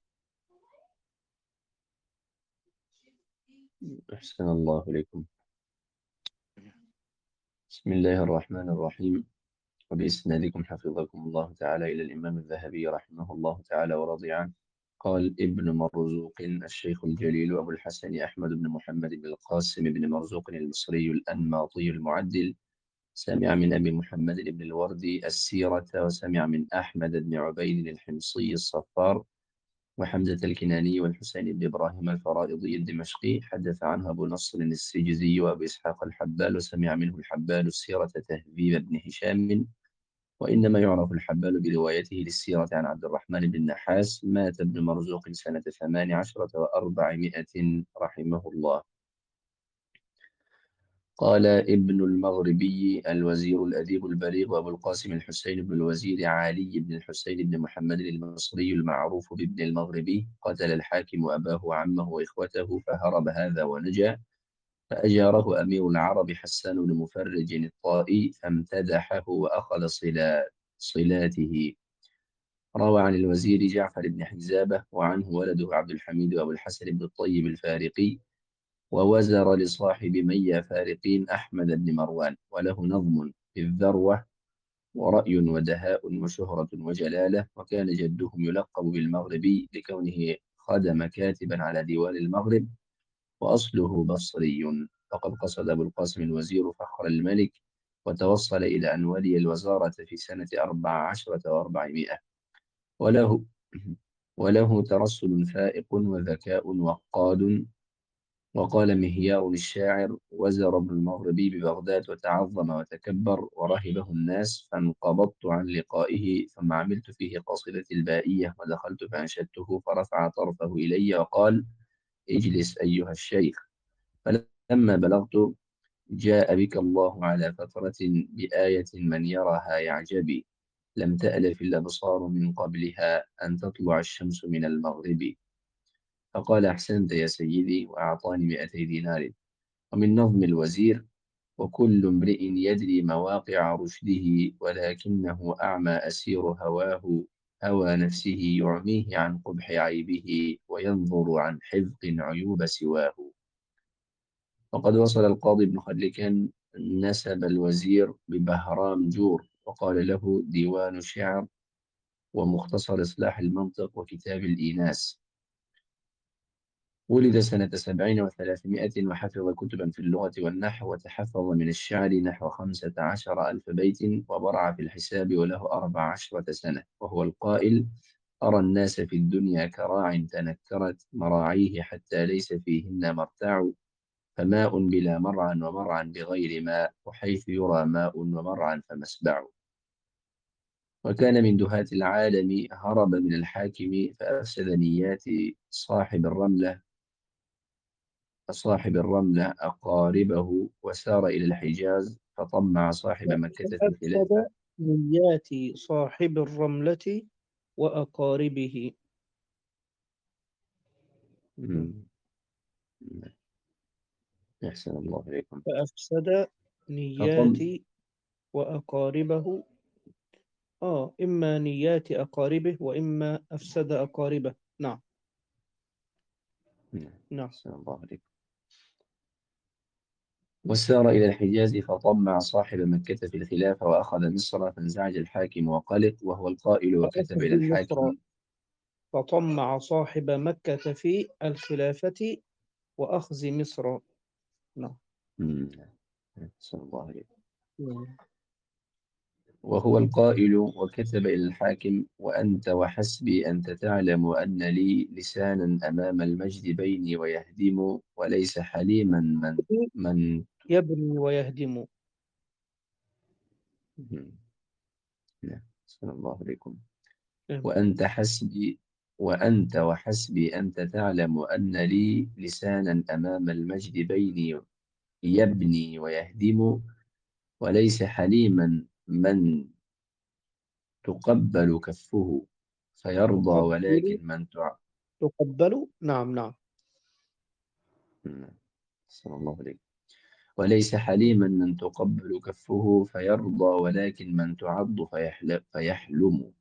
أحسن الله إليكم. بسم الله الرحمن الرحيم، وبإسنادكم حفظكم الله تعالى إلى الإمام الذهبي رحمه الله تعالى ورضي عنه. قال ابن مرزوق الشيخ الجليل أبو الحسن أحمد بن محمد بن القاسم بن مرزوق المصري الأنماطي المعدل، سمع من أبي محمد بن الوردي السيرة، وسمع من أحمد بن عبيد الحمصي الصفار، وحمزة الكناني، والحسين بن إبراهيم الفرائضي الدمشقي. حدث عنه أبو نصر السجزي وأبو إسحاق الحبال، وسمع منه الحبال السيرة تهذيب بن هشام، وإنما يعرف الحبال بروايته للسيرة عن عبد الرحمن بن النحاس. مات ابن مرزوق سنة ثمان عشرة وأربعمائة رحمه الله. قال ابن المغربي الوزير الأديب البليغ أبو القاسم الحسين بن الوزير علي بن الحسين بن محمد المصري المعروف بابن المغربي، قتل الحاكم أباه وعمه وإخوته فهرب هذا ونجا، فأجاره أمير العرب حسان بن مفرج الطائي فامتدحه وأخذ صلا صلاته. روى عن الوزير جعفر بن حزابة، وعنه ولده عبد الحميد وأبو الحسن بن الطيب الفارقي، ووزر لصاحب ميا فارقين أحمد بن مروان، وله نظم في الذروة ورأي ودهاء وشهرة وجلالة. وكان جدهم يلقب بالمغربي لكونه خدم كاتبا على ديوان المغرب، وأصله بصري. وقد قصد أبو القاسم الوزير فخر الملك، وتوصل إلى أن ولي الوزارة في سنة أربع عشرة وأربعمائة. وله وله ترسل فائق وذكاء وقاد. وقال مهيار الشاعر: وزر ابن المغربي ببغداد وتعظم وتكبر ورهبه الناس، فانقبضت عن لقائه، ثم عملت فيه قصيدة البائية، ودخلت فأنشدته، فرفع طرفه إلي وقال: اجلس أيها الشيخ. فلما بلغت: جاء بك الله على فترة بآية من يراها يعجبي، لم تألف الأبصار من قبلها أن تطلع الشمس من المغرب. فقال: أحسنت يا سيدي، وأعطاني مئتي دينار. ومن نظم الوزير: وكل امرئ يدري مواقع رشده، ولكنه أعمى أسير هواه، هوى نفسه يعميه عن قبح عيبه، وينظر عن حذق عيوب سواه. وقد وصل القاضي بن خلكان نسب الوزير ببهرام جور، وقال له ديوان شعر، ومختصر إصلاح المنطق، وكتاب الإيناس. ولد سنة سبعين وثلاثمائة، وحفظ كتبا في اللغة والنحو، وتحفظ من الشعر نحو خمسة عشر ألف بيت، وبرع في الحساب، وله أربع عشرة سنة. وهو القائل: أرى الناس في الدنيا كراع تنكرت مراعيه، حتى ليس فيهن مرتع، فماء بلا مرعى ومرعى بغير ماء، وحيث يرى ماء ومرعى فمسبع. وكان من دهاة العالم، هرب من الحاكم فأفسد نيات صاحب الرملة صاحب الرملة أقاربه، وسار إلى الحجاز، فطمع صاحب مكة في الخلافة. فأفسد نيات صاحب الرملة وأقاربه. مم. أحسن الله إليكم. فأفسد نيات فطم وأقاربه. آه إما نيات أقاربه وإما أفسد أقاربه. نعم. نعم. نعم. أحسن الله إليكم. وسار إلى الحجاز فطمع صاحب مكة في الخلافة وأخذ مصر، فانزعج الحاكم وقلق، وهو القائل وكتب إلى فأخذ مصر الحاكم. فطمع صاحب مكة في الخلافة وأخذ مصر. نعم. مم. أحسن الله إليكم. نعم. وهو القائل وكتب إلى الحاكم: وأنت وحسبي أنت تعلم أن لي لسانا أمام المجد بيني ويهدم، وليس حليما من من يبني ويهدم. مم. نعم. أحسن الله إليكم. نعم. وأنت حسبي وأنت وحسبي أنت تعلم أن لي لسانا أمام المجد بيني يبني ويهدم، وليس حليما من تقبل كفه فيرضى، تقبل ولكن من تع... تقبل. نعم. نعم. نعم. صلى الله عليه. وليس حليما من تقبل كفه فيرضى، ولكن من تعض فيحل... فيحلم.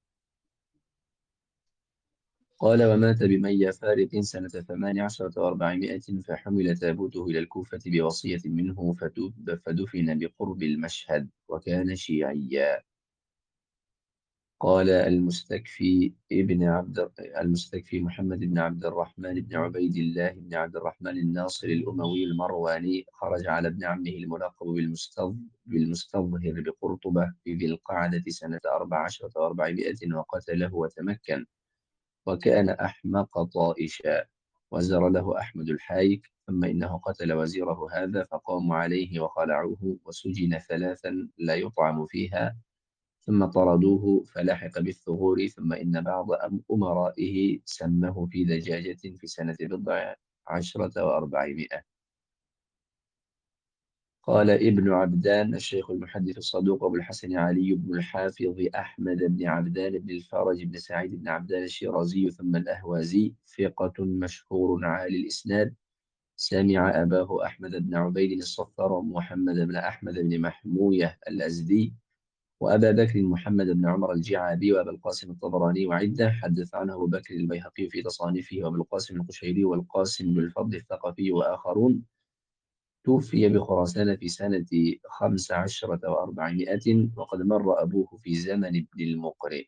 قال: ومات بمي فارق سنة ثمان عشرة وأربعمائة، فحمل تابوته إلى الكوفة بوصية منه فدب- فدفن بقرب المشهد، وكان شيعيا. قال المستكفي ابن عبد المستكفي محمد بن عبد الرحمن بن عبيد الله بن عبد الرحمن الناصر الأموي المرواني، خرج على ابن عمه الملقب بالمستظ بالمستظهر بقرطبة في ذي القعدة سنة أربع عشرة وأربعمائة، وقتله وتمكن، وكان أحمق طائشا. وزر له أحمد الحايك، ثم إنه قتل وزيره هذا، فقاموا عليه وخلعوه، وسجن ثلاثا لا يطعم فيها، ثم طردوه فلحق بالثغور. ثم إن بعض أم- أمرائه سمه في دجاجة في سنة بضع عشرة وأربعمائة. قال ابن عبدان الشيخ المحدث الصدوق أبو الحسن علي بن الحافظ أحمد بن عبدان بن الفرج بن سعيد بن عبدان الشيرازي ثم الأهوازي، ثقة مشهور عالي الإسناد، سمع أباه أحمد بن عبيد الصفار ومحمد بن أحمد بن محموية الأزدي، وأبا بكر محمد بن عمر الجعابي، وأبا القاسم الطبراني، وعدة. حدث عنه أبو بكر البيهقي في تصانيفه، وأبو القاسم القشيري، والقاسم بن الفضل الثقفي، وآخرون. توفي بخراسان في سنة خمس عشرة وأربعمائة، وقد مر أبوه في زمن ابن المقرئ.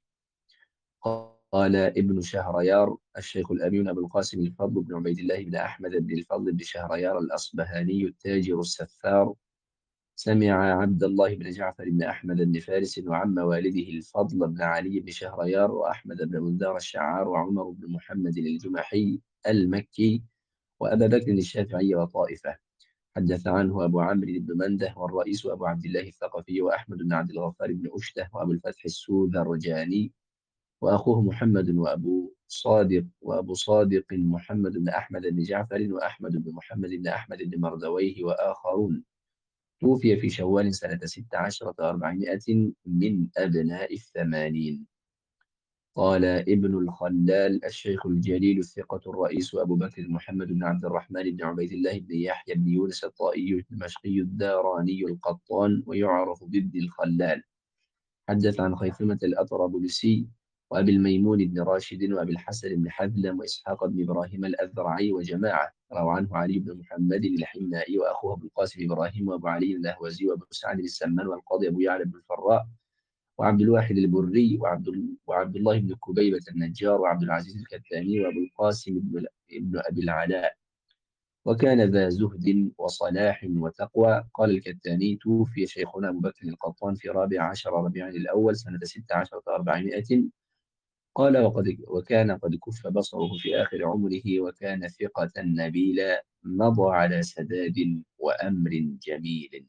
قال ابن شهريار الشيخ الأمين أبو القاسم الفضل بن عبيد الله بن أحمد بن الفضل بن شهريار الأصبهاني التاجر السفار، سمع عبد الله بن جعفر بن أحمد بن فارس وعم والده الفضل بن علي بن شهريار، وأحمد بن مندار الشعار، وعمر بن محمد الجمحي المكي، وأبا بكر الشافعي وطائفة. حدث عنه أبو عمرو بن منده، والرئيس أبو عبد الله الثقفي، وأحمد بن عبد الغفار بن أشته، وأبو الفتح السوذرجاني، وأخوه محمد، وأبو صادق وأبو صادق محمد بن أحمد بن جعفر، وأحمد بن محمد بن أحمد بن مردويه، وآخرون. توفي في شوال سنة ست عشرة وأربعمائة من أبناء الثمانين. قال ابن الخلال الشيخ الجليل الثقة الرئيس أبو بكر محمد بن عبد الرحمن بن عبيد الله بن يحيى بن يونس الطائي الدمشقي الداراني القطان، ويعرف بابن الخلال. حدث عن خيثمة الأطرابلسي، وأبي الميمون بن راشد، وأبي الحسن بن حذلم، وإسحاق بن إبراهيم الأذرعي، وجماعة. روى عنه علي بن محمد الحنائي، وأخوه أبو القاسم إبراهيم، وأبو علي الأهوزي، وأبو سعد السمان، والقاضي أبو يعلى بن الفراء، وعبد الواحد البري، وعبد, ال... وعبد الله بن كبيبة النجار، وعبد العزيز الكتاني، وأبو القاسم بن, بن أبي العلاء. وكان ذا زهد وصلاح وتقوى. قال الكتاني: توفي شيخنا أبو بكر القطان في رابع عشر ربيع الأول سنة ست عشرة وأربعمائة. قال: وقد وكان قد كف بصره في آخر عمره، وكان ثقة نبيلا، مضى على سداد وأمر جميل.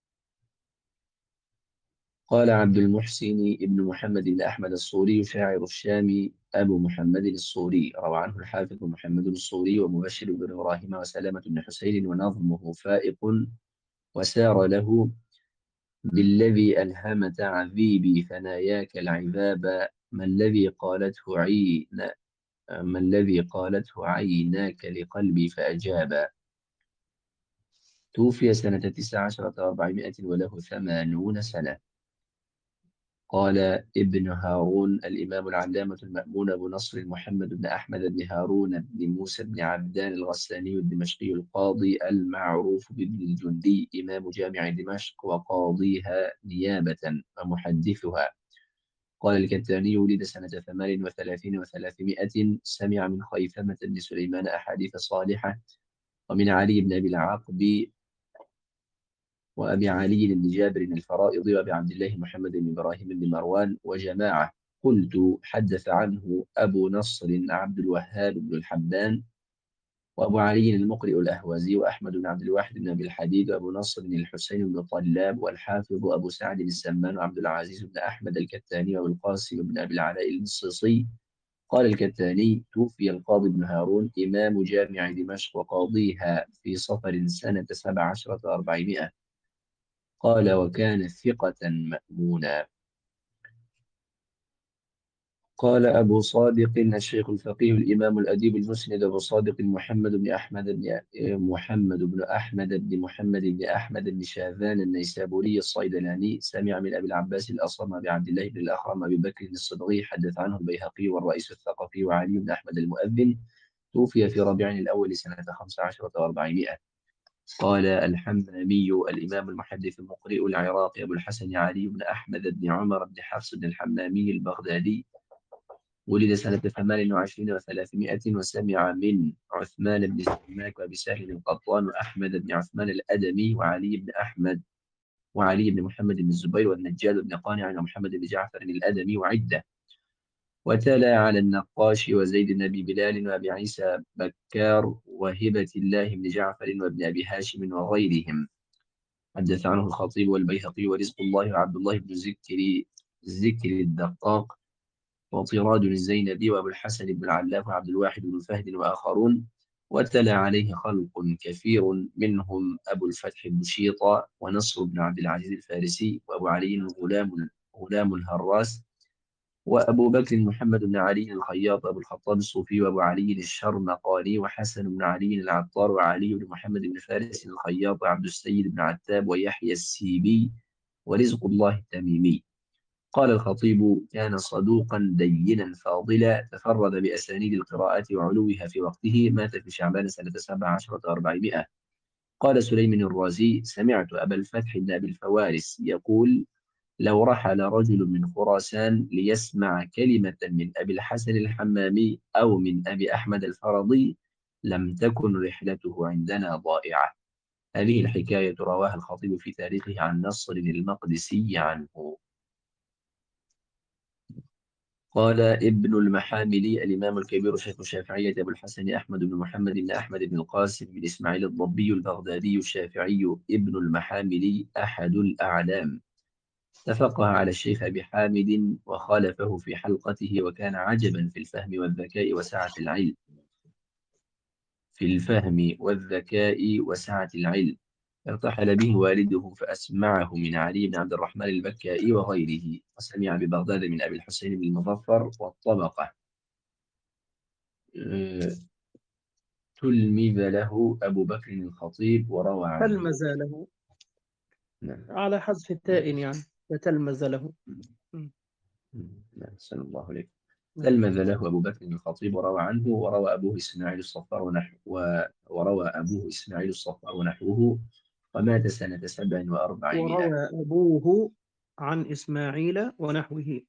قال عبد المحسن ابن محمد بن أحمد الصوري شاعر الشام أبو محمد الصوري، روى عنه الحافظ محمد الصوري، ومبشر بن إبراهيم، وسلامة بن حسين، ونظمه فائق، وسار له بالذي ألهم تعذيبي ثناياك العذاب، ما الذي قالته عين ما الذي قالته عيناك لقلبي فأجاب. توفي سنة تسع عشرة وأربعمائة وله ثمانون سنة. قال ابن هارون الإمام العلامة المأمون أبو نصر محمد بن أحمد بن هارون بن موسى بن عبدان الغساني الدمشقي القاضي المعروف بابن الجندي، إمام جامع دمشق وقاضيها نيابة ومحدثها. قال الكتاني ولد سنة ثمان وثلاثين وثلاثمائة، سمع من خيثمة بن سليمان أحاديث صالحة، ومن علي بن أبي العاقب وأبي علي بن جابر الفرائض وأبي عبد الله محمد بن إبراهيم بن مروان وجماعة. قلت حدث عنه أبو نصر عبد الوهاب بن الحبان، وأبو علي المقرئ الأهوازي، وأحمد بن عبد الواحد بن أبي الحديد، وأبو نصر بن الحسين بن طلاب، والحافظ أبو سعد السمان، وعبد العزيز بن أحمد الكتاني، وأبو القاسم بن أبي العلاء المصيصي. قال الكتاني توفي القاضي بن هارون إمام جامع دمشق وقاضيها في صفر سنة سبع عشرة وأربعمائة. قال وكان ثقة مأمونا. قال أبو صادق الشيخ الفقيه الإمام الأديب المسند أبو صادق محمد بن أحمد بن محمد بن أحمد بن محمد بن أحمد بن شاذان النيسابوري الصيدلاني، سمع من أبي العباس الأصم بعبد الله بن الأخرم أبي بكر الصدغي، حدث عنه البيهقي والرئيس الثقفي وعلي بن أحمد المؤذن. توفي في ربيع الأول سنة خمس عشرة وأربعمائة. قال الحمامي الإمام المحدث المقرئ العراقي أبو الحسن علي بن أحمد بن عمر بن حفص بن الحمامي البغدادي، ولد سنة ثمان وعشرين وثلاثمائة، وسمع من عثمان بن سماك وأبي سهل القطان وأحمد بن عثمان الأدمي وعلي بن أحمد وعلي بن محمد بن الزبير والنجاد بن قانع ومحمد بن جعفر الأدمي وعدة. وتلا على النقاش وزيد بن أبي بلال وأبي عيسى بكار وهبة الله بن جعفر وابن أبي هاشم وغيرهم. حدث عنه الخطيب والبيهقي ورزق الله وعبد الله بن زكري زكر الدقاق وطراد الزينبي وأبو الحسن بن العلاف وعبد الواحد بن فهد وآخرون. وتلا عليه خلق كثير، منهم أبو الفتح بن شيطة ونصر بن عبد العزيز الفارسي وأبو علي غلام غلام الهراس وأبو بكر محمد بن علي الخياط أبو الخطاب الصوفي وأبو علي الشرمقاني وحسن بن علي العطار وعلي بن محمد بن فارس الخياط وعبد السيد بن عتاب ويحيى السيبي ورزق الله التميمي. قال الخطيب كان صدوقا دينا فاضلا، تفرد بأسانيد القراءة وعلوها في وقته، مات في شعبان سنة سبع عشرة وأربعمائة. قال سليم الرازي سمعت أبا الفتح بن أبي الفوارس يقول لو رحل رجل من خراسان ليسمع كلمة من أبي الحسن الحمامي أو من أبي أحمد الفرضي لم تكن رحلته عندنا ضائعة. هذه الحكاية رواها الخطيب في تاريخه عن نصر المقدسي عنه. قال ابن المحاملي الإمام الكبير شيخ الشافعية أبو الحسن أحمد بن محمد بن أحمد بن القاسم بن إسماعيل الضبي البغدادي الشافعي ابن المحاملي أحد الأعلام، تفقه على الشيخ أبي حامد وخالفه في حلقته، وكان عجبا في الفهم والذكاء وسعة العلم في الفهم والذكاء وسعة العلم. ارتحل به والده فأسمعه من علي بن عبد الرحمن البكائي وغيره، وسمع ببغداد من أبي الحسين بن المظفر والطبقة. أه، تلمذ له أبو بكر الخطيب وروى عنه. تلمذ له نعم. على حذف التاء يعني، وتلمذ له. نعم، صلى الله عليه. تلمذ له أبو بكر الخطيب وروى عنه، وروى أبوه إسماعيل الصفار ونحو وروى أبوه إسماعيل الصفار ونحوه، ومات سنة سبع وأربعين. وروى أبوه عن إسماعيل ونحوه.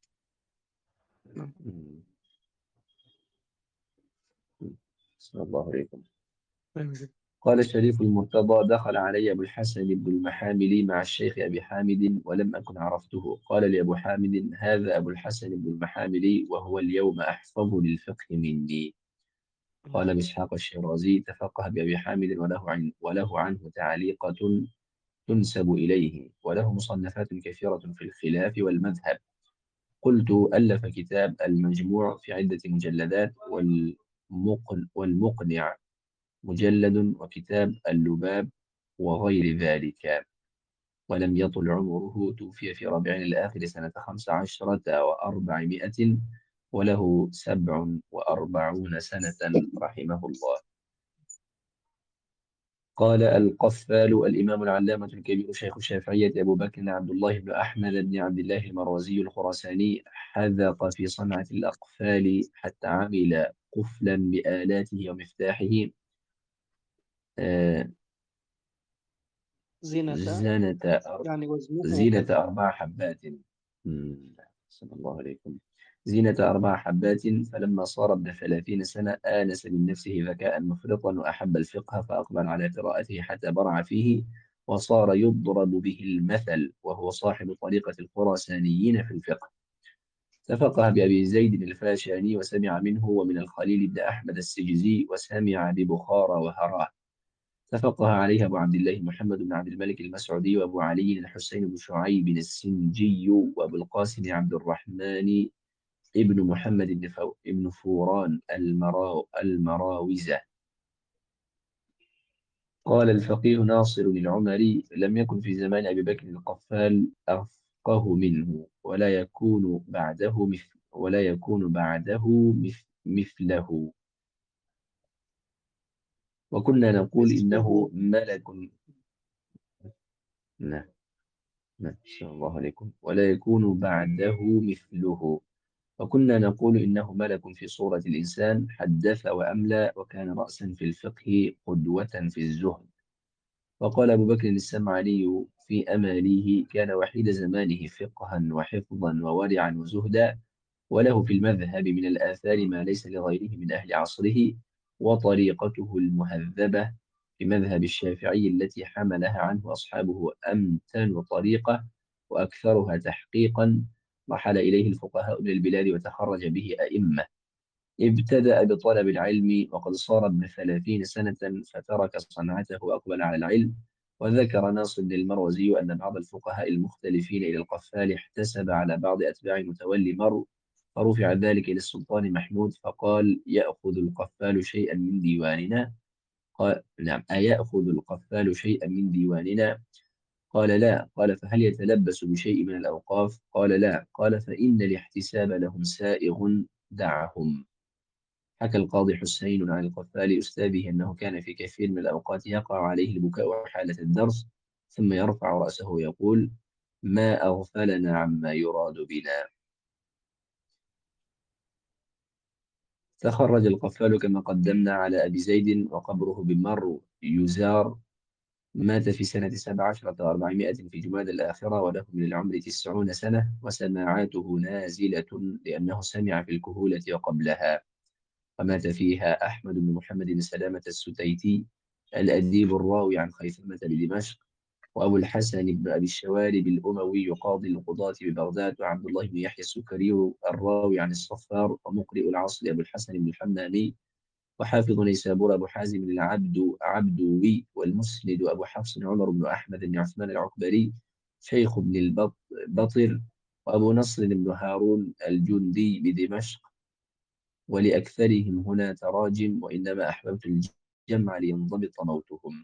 صلى الله عليكم. نعم. قال الشريف المرتضى دخل علي أبو الحسن بن المحاملي مع الشيخ أبي حامد ولم أكن عرفته. قال لي أبو حامد هذا أبو الحسن بن المحاملي وهو اليوم أحفظ للفقه مني. قال إسحاق الشيرازي تفقه بأبي حامد وله, عن وله عنه تعليقة تنسب إليه، وله مصنفات كثيرة في الخلاف والمذهب. قلت ألف كتاب المجموع في عدة مجلدات، والمقن والمقنع مجلد، وكتاب اللباب وغير ذلك. ولم يطل عمره، توفي في ربيع الآخر سنة خمس عشرة وأربعمائة وله سبع وأربعون سنة رحمه الله. قال القفال الإمام العلامة الكبير شيخ الشافعية أبو بكر عبد الله بن أحمد بن عبد الله المروزي الخراساني حذق في صنعة الأقفال حتى عمل قفلا بآلاته ومفتاحه آه، زينة زنة يعني وزنه زينة كذا. أربع حبات. مم. صلى الله عليكم. زينة أربع حبات. فلما صار ابن ثلاثين سنة آنس من نفسه ذكاء مفرطا وأحب الفقه فأقبل على قراءته حتى برع فيه وصار يضرب به المثل، وهو صاحب طريقة الخراسانيين في الفقه. تفقه بأبي زيد الفاشاني وسمع منه ومن الخليل بن أحمد السجزي وسمع ببخارى وهراه. تفقه عليه أبو عبد الله محمد بن عبد الملك المسعودي وأبو علي الحسين بن شعيب السنجي وأبو القاسم عبد الرحمن ابن محمد بن فو... ابن فوران المرا... المراوزة. قال الفقيه ناصر العمري لم يكن في زمان أبي بكر القفال أفقه منه ولا يكون بعده مثل ولا يكون بعده مث... مثله. وكنا نقول إنه مثله. ملك. نعم نعم صلى الله عليكم. ولا يكون بعده مثله. وكنا نقول إنه ملك في صورة الإنسان حدث وأملى وكان رأسا في الفقه قدوة في الزهد. وقال أبو بكر السمعاني في أماليه كان وحيد زمانه فقها وحفظا وورعا وزهدا، وله في المذهب من الآثار ما ليس لغيره من أهل عصره، وطريقته المهذبة في مذهب الشافعي التي حملها عنه أصحابه أمتن طريقة وأكثرها تحقيقا رحل إليه الفقهاء من البلاد وتخرج به أئمة. ابتدأ بطلب العلم وقد صار ابن ثلاثين سنة فترك صنعته وأقبل على العلم. وذكر ناصر بن المروزي أن بعض الفقهاء المختلفين إلى القفال احتسب على بعض أتباع متولي مر، فرفع ذلك إلى السلطان محمود فقال يأخذ القفال شيئا من ديواننا؟ قال نعم. أيأخذ القفال شيئا من ديواننا؟ قال لا. قال فهل يتلبس بشيء من الأوقاف؟ قال لا. قال فإن الاحتساب لهم سائغ، دعهم. حكى القاضي حسين عن القفال أستاذه أنه كان في كثير من الأوقات يقع عليه البكاء حالة الدرس ثم يرفع رأسه ويقول ما أغفلنا عما يراد بنا. تخرج القفال كما قدمنا على أبي زيد وقبره بمر يزار. مات في سنة سبع عشرة وأربعمائة في جماد الآخرة وله من العمر تسعون سنة، وسماعاته نازلة لأنه سمع في الكهولة وقبلها. ومات فيها أحمد بن محمد بن سلامة الستيتي الأديب الراوي عن خيثمة بدمشق، وأبو الحسن بن أبي الشوارب الأموي قاضي القضاة ببغداد، وعبد الله بن يحيى السكري الراوي عن الصفار ومقرئ العصر أبو الحسن بن الحمامي، وحافظ نيسابور أبو حازم العبد عبدوي، والمسند أبو حفص عمر بن أحمد بن عثمان العكبري شيخ ابن البطر، وأبو نصر بن هارون الجندي بدمشق. ولأكثرهم هنا تراجم وإنما أحببت الجمع لينضبط موتهم.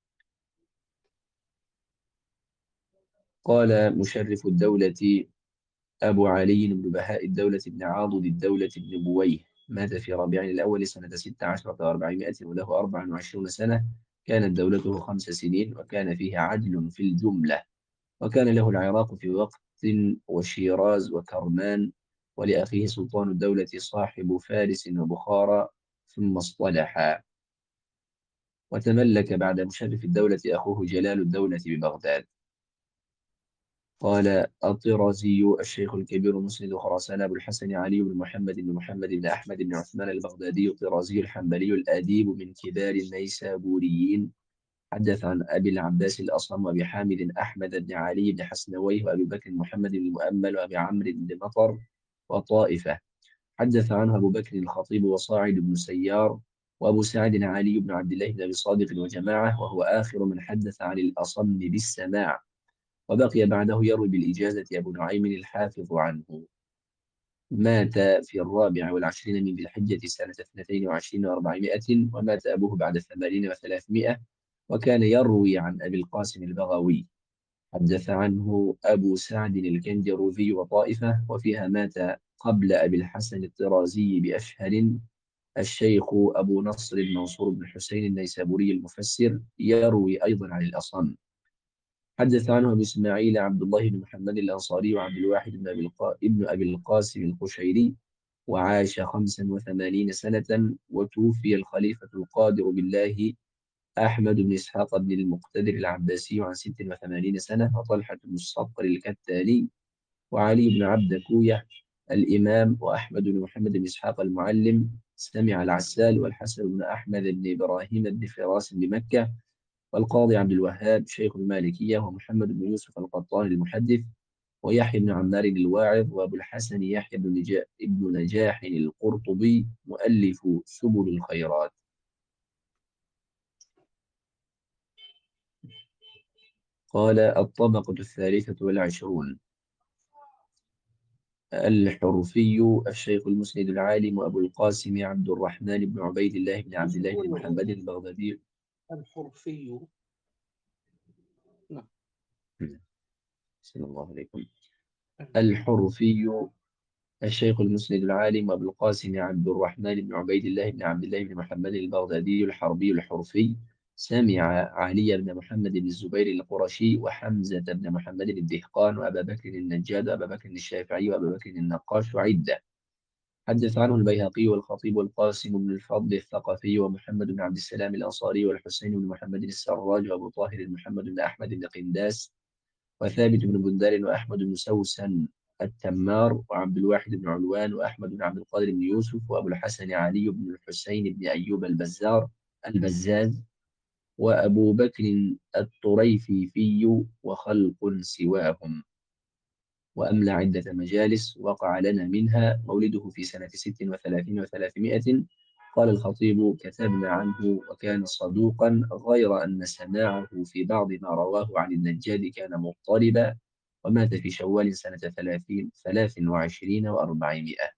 قال مشرف الدولة أبو علي بن بهاء الدولة بن عاضد الدولة بن بويه مات في ربيع الأول سنة ست عشرة وأربعمائة وله أربع وعشرون سنة. كانت دولته خمس سنين وكان فيها عدل في الجملة، وكان له العراق في وقت وشيراز وكرمان، ولأخيه سلطان الدولة صاحب فارس وبخارى، ثم اصطلحا. وتملك بعد مشرف الدولة أخوه جلال الدولة ببغداد. قال الطرازي الشيخ الكبير مسند خراسان أبو الحسن علي بن محمد بن محمد بن أحمد بن عثمان البغدادي الطرازي الحنبلي الأديب من كبار النيسابوريين، حدث عن أبي العباس الأصم وأبي حامد أحمد بن علي بن حسنويه وأبي بكر محمد بن المؤمل وأبي عمرو بن مطر وطائفة. حدث عنه أبو بكر الخطيب وصاعد بن سيار وأبو سعد علي بن عبد الله بن أبي صادق وجماعة، وهو آخر من حدث عن الأصم بالسماع. وبقي بعده يروي بالإجازة أبو نعيم الحافظ عنه. مات في الرابع والعشرين من ذي الحجة سنة اثنتين وعشرين وأربعمائة، ومات أبوه بعد ثمانين وثلاثمائة، وكان يروي عن أبي القاسم البغوي. حدث عنه أبو سعد الكندروذي وطائفة، وفيها مات قبل أبي الحسن الطرازي بأشهر الشيخ أبو نصر المنصور بن حسين النيسابوري المفسر، يروي أيضا عن الأصم. حدث عنه أبو إسماعيل عبد الله بن محمد الأنصاري وعبد الواحد بن أبي القا... ابن أبي القاسم القشيري، وعاش خمسا وثمانين سنة، وتوفي الخليفة القادر بالله أحمد بن إسحاق بن المقتدر العباسي عن ست وثمانين سنة، وطلحة بن الصقر الكتاني، وعلي بن عبد كوية الإمام، وأحمد بن محمد بن إسحاق المعلم سمع العسال، والحسن بن أحمد بن إبراهيم بن فراس بمكة، والقاضي عبد الوهاب شيخ المالكية، ومحمد بن يوسف القطان المحدث، ويحيى بن عمار الواعظ، وأبو الحسن يحيى بن نجاح, بن نجاح القرطبي مؤلف سبل الخيرات. قال: الطبقة الثالثة والعشرون. الحرفي الشيخ المسند العالم أبو القاسم عبد الرحمن بن عبيد الله بن عبد الله بن محمد البغدادي. الحرفي. نعم. صلى الله عليكم. الحرفي الشيخ المسند العالم أبو القاسم عبد الرحمن بن عبيد الله بن عبد الله بن محمد البغدادي الحربي الحرفي، سمع علي بن محمد بن الزبير القرشي، وحمزة بن محمد الدهقان، وأبا بكر النجاد، وأبا بكر الشافعي، وأبا بكر النقاش، وعدة. حدث عنه البيهقي والخطيب والقاسم بن الفضل الثقفي، ومحمد بن عبد السلام الأنصاري، والحسين بن محمد السراج، وأبو طاهر محمد بن أحمد بن قنداس، وثابت بن بندار، وأحمد بن سوسن التمار، وعبد الواحد بن علوان، وأحمد بن عبد القادر بن يوسف، وأبو الحسن علي بن الحسين بن أيوب البزار البزاز، وأبو بكر الطريفي، وخلق سواهم، وأملى عدة مجالس وقع لنا منها مولده في سنة ست وثلاثين وثلاثمائة. قال الخطيب: كتبنا عنه وكان صدوقا، غير أن سماعه في بعض ما رواه عن النجاد كان مضطربا، ومات في شوال سنة ثلاثين ثلاث وعشرين وأربعمائة.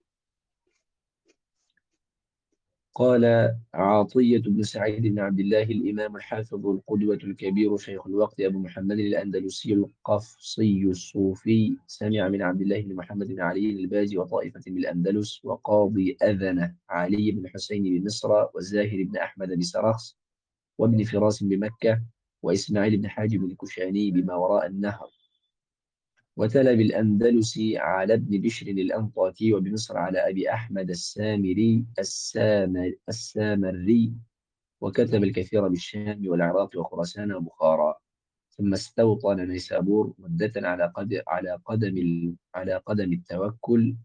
قال عطية بن سعيد بن عبد الله الإمام الحافظ القدوة الكبير شيخ الوقت أبو محمد الأندلسي القفصي الصوفي، سمع من عبد الله بن محمد بن علي الباجي وطائفة بالأندلس، وقاضي أذنة علي بن حسين بمصر، والزاهر بن أحمد بسرخس، وابن فراس بمكة، وإسماعيل بن حاجب الكشاني بما وراء النهر. وتلا بالأندلس على ابن بشر الأنطاكي، وبمصر على أبي أحمد السامري السامر السامري، وكتب الكثير بالشام والعراق وخراسان وبخارى، ثم استوطن نيسابور مدة على قد على قدم ال... على قدم التوكل.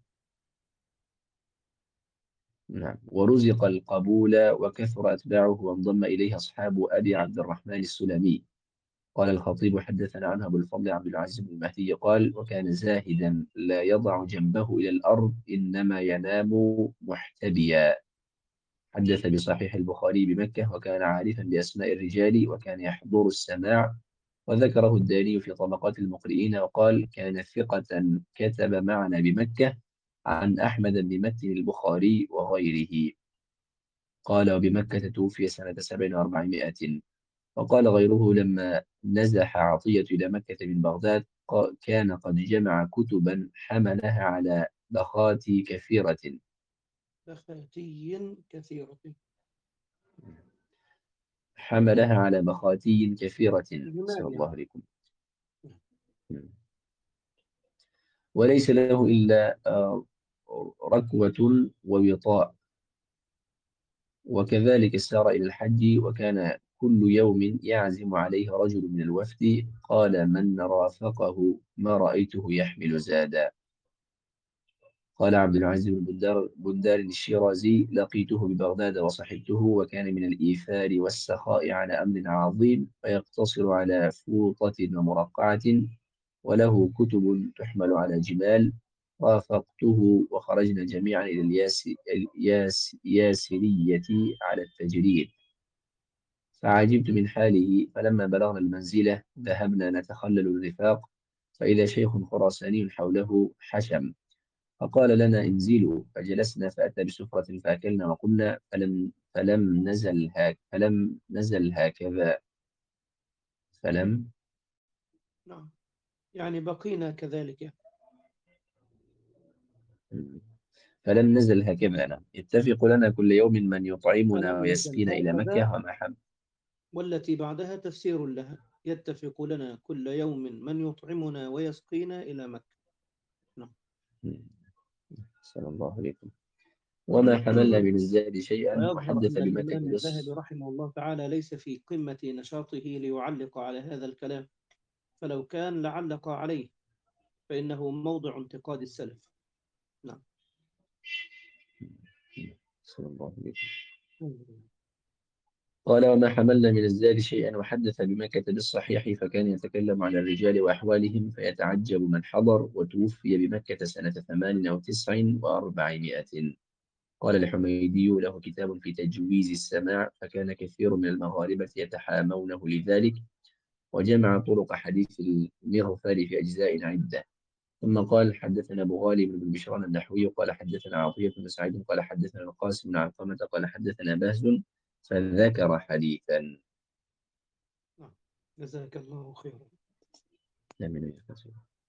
نعم. ورزق القبول، وكثر أتباعه، وانضم إليه أصحاب أبي عبد الرحمن السلمي. قال الخطيب: حدثنا عنه أبو الفضل عبد العزيز بن المهدي قال: وكان زاهدا لا يضع جنبه إلى الأرض، إنما ينام محتبيا. حدث بصحيح البخاري بمكة، وكان عارفا بأسماء الرجال، وكان يحضر السماع. وذكره الداني في طبقات المقرئين، وقال: كان ثقة كتب معنا بمكة عن أحمد بن متن البخاري وغيره. قال: وبمكة توفي سنة سبع وأربعمائة. وقال غيره: لما نزح عطية إلى مكة من بغداد، كان قد جمع كتبا حملها على بخات كثيرة. بخاتي كثيرة. حملها على بخاتي كثيرة. صلى جمال الله يعني. عليكم. وليس له إلا آه، ركوة ووطاء. وكذلك سار إلى الحج، وكان كل يوم يعزم عليه رجل من الوفد. قال: من رافقه ما رأيته يحمل زادا. قال عبد العزيز بن بندار بندار الشيرازي: لقيته ببغداد وصحبته، وكان من الإيثار والسخاء على أمر عظيم، ويقتصر على فوطة ومرقعة، وله كتب تحمل على جمال. رافقته وخرجنا جميعا إلى الياس... الياس... الياسرية على التجريد، فعجبت من حاله. فلما بلغنا المنزلة ذهبنا نتخلل الرفاق، فإذا شيخ خراساني حوله حشم، فقال لنا: انزلوا. فجلسنا، فأتى بسفرة فأكلنا وقمنا، فلم فلم نزل هاك فلم نزل هكذا فلم نعم، يعني بقينا كذلك. فلم نزل هكذا نعم. يتفق لنا كل يوم من يطعمنا فلم نزل ويسقينا إلى هكذا، مكة وما حمل. والتي بعدها تفسير لها: يتفق لنا كل يوم من يطعمنا ويسقينا إلى مكة. نعم. صلى الله عليكم. وما حملنا من الزاد شيئا ويظهر وحدث أن بمكة الإمام الذهبي بص. رحمه الله تعالى ليس في قمة نشاطه ليعلق على هذا الكلام، فلو كان لعلق عليه، فإنه موضع انتقاد السلف. نعم. صلى الله عليكم. قال وما حملنا من الزاد شيئا وحدث بمكة بالصحيح، فكان يتكلم عن الرجال وأحوالهم فيتعجب من حضر وتوفي بمكة سنة ثمان أو تسع وأربعمائة. قال الحميدي له كتاب في تجويز السماع، فكان كثير من المغاربة يتحامونه لذلك، وجمع طرق حديث المغفر في أجزاء عدة. ثم قال حدثنا أبو غالب بن بشران النحوي قال حدثنا عطية بن سعيد قال حدثنا القاسم بن علقمة قال حدثنا بهز، فذكر حديثا. نعم. جزاك الله خيرا. لا من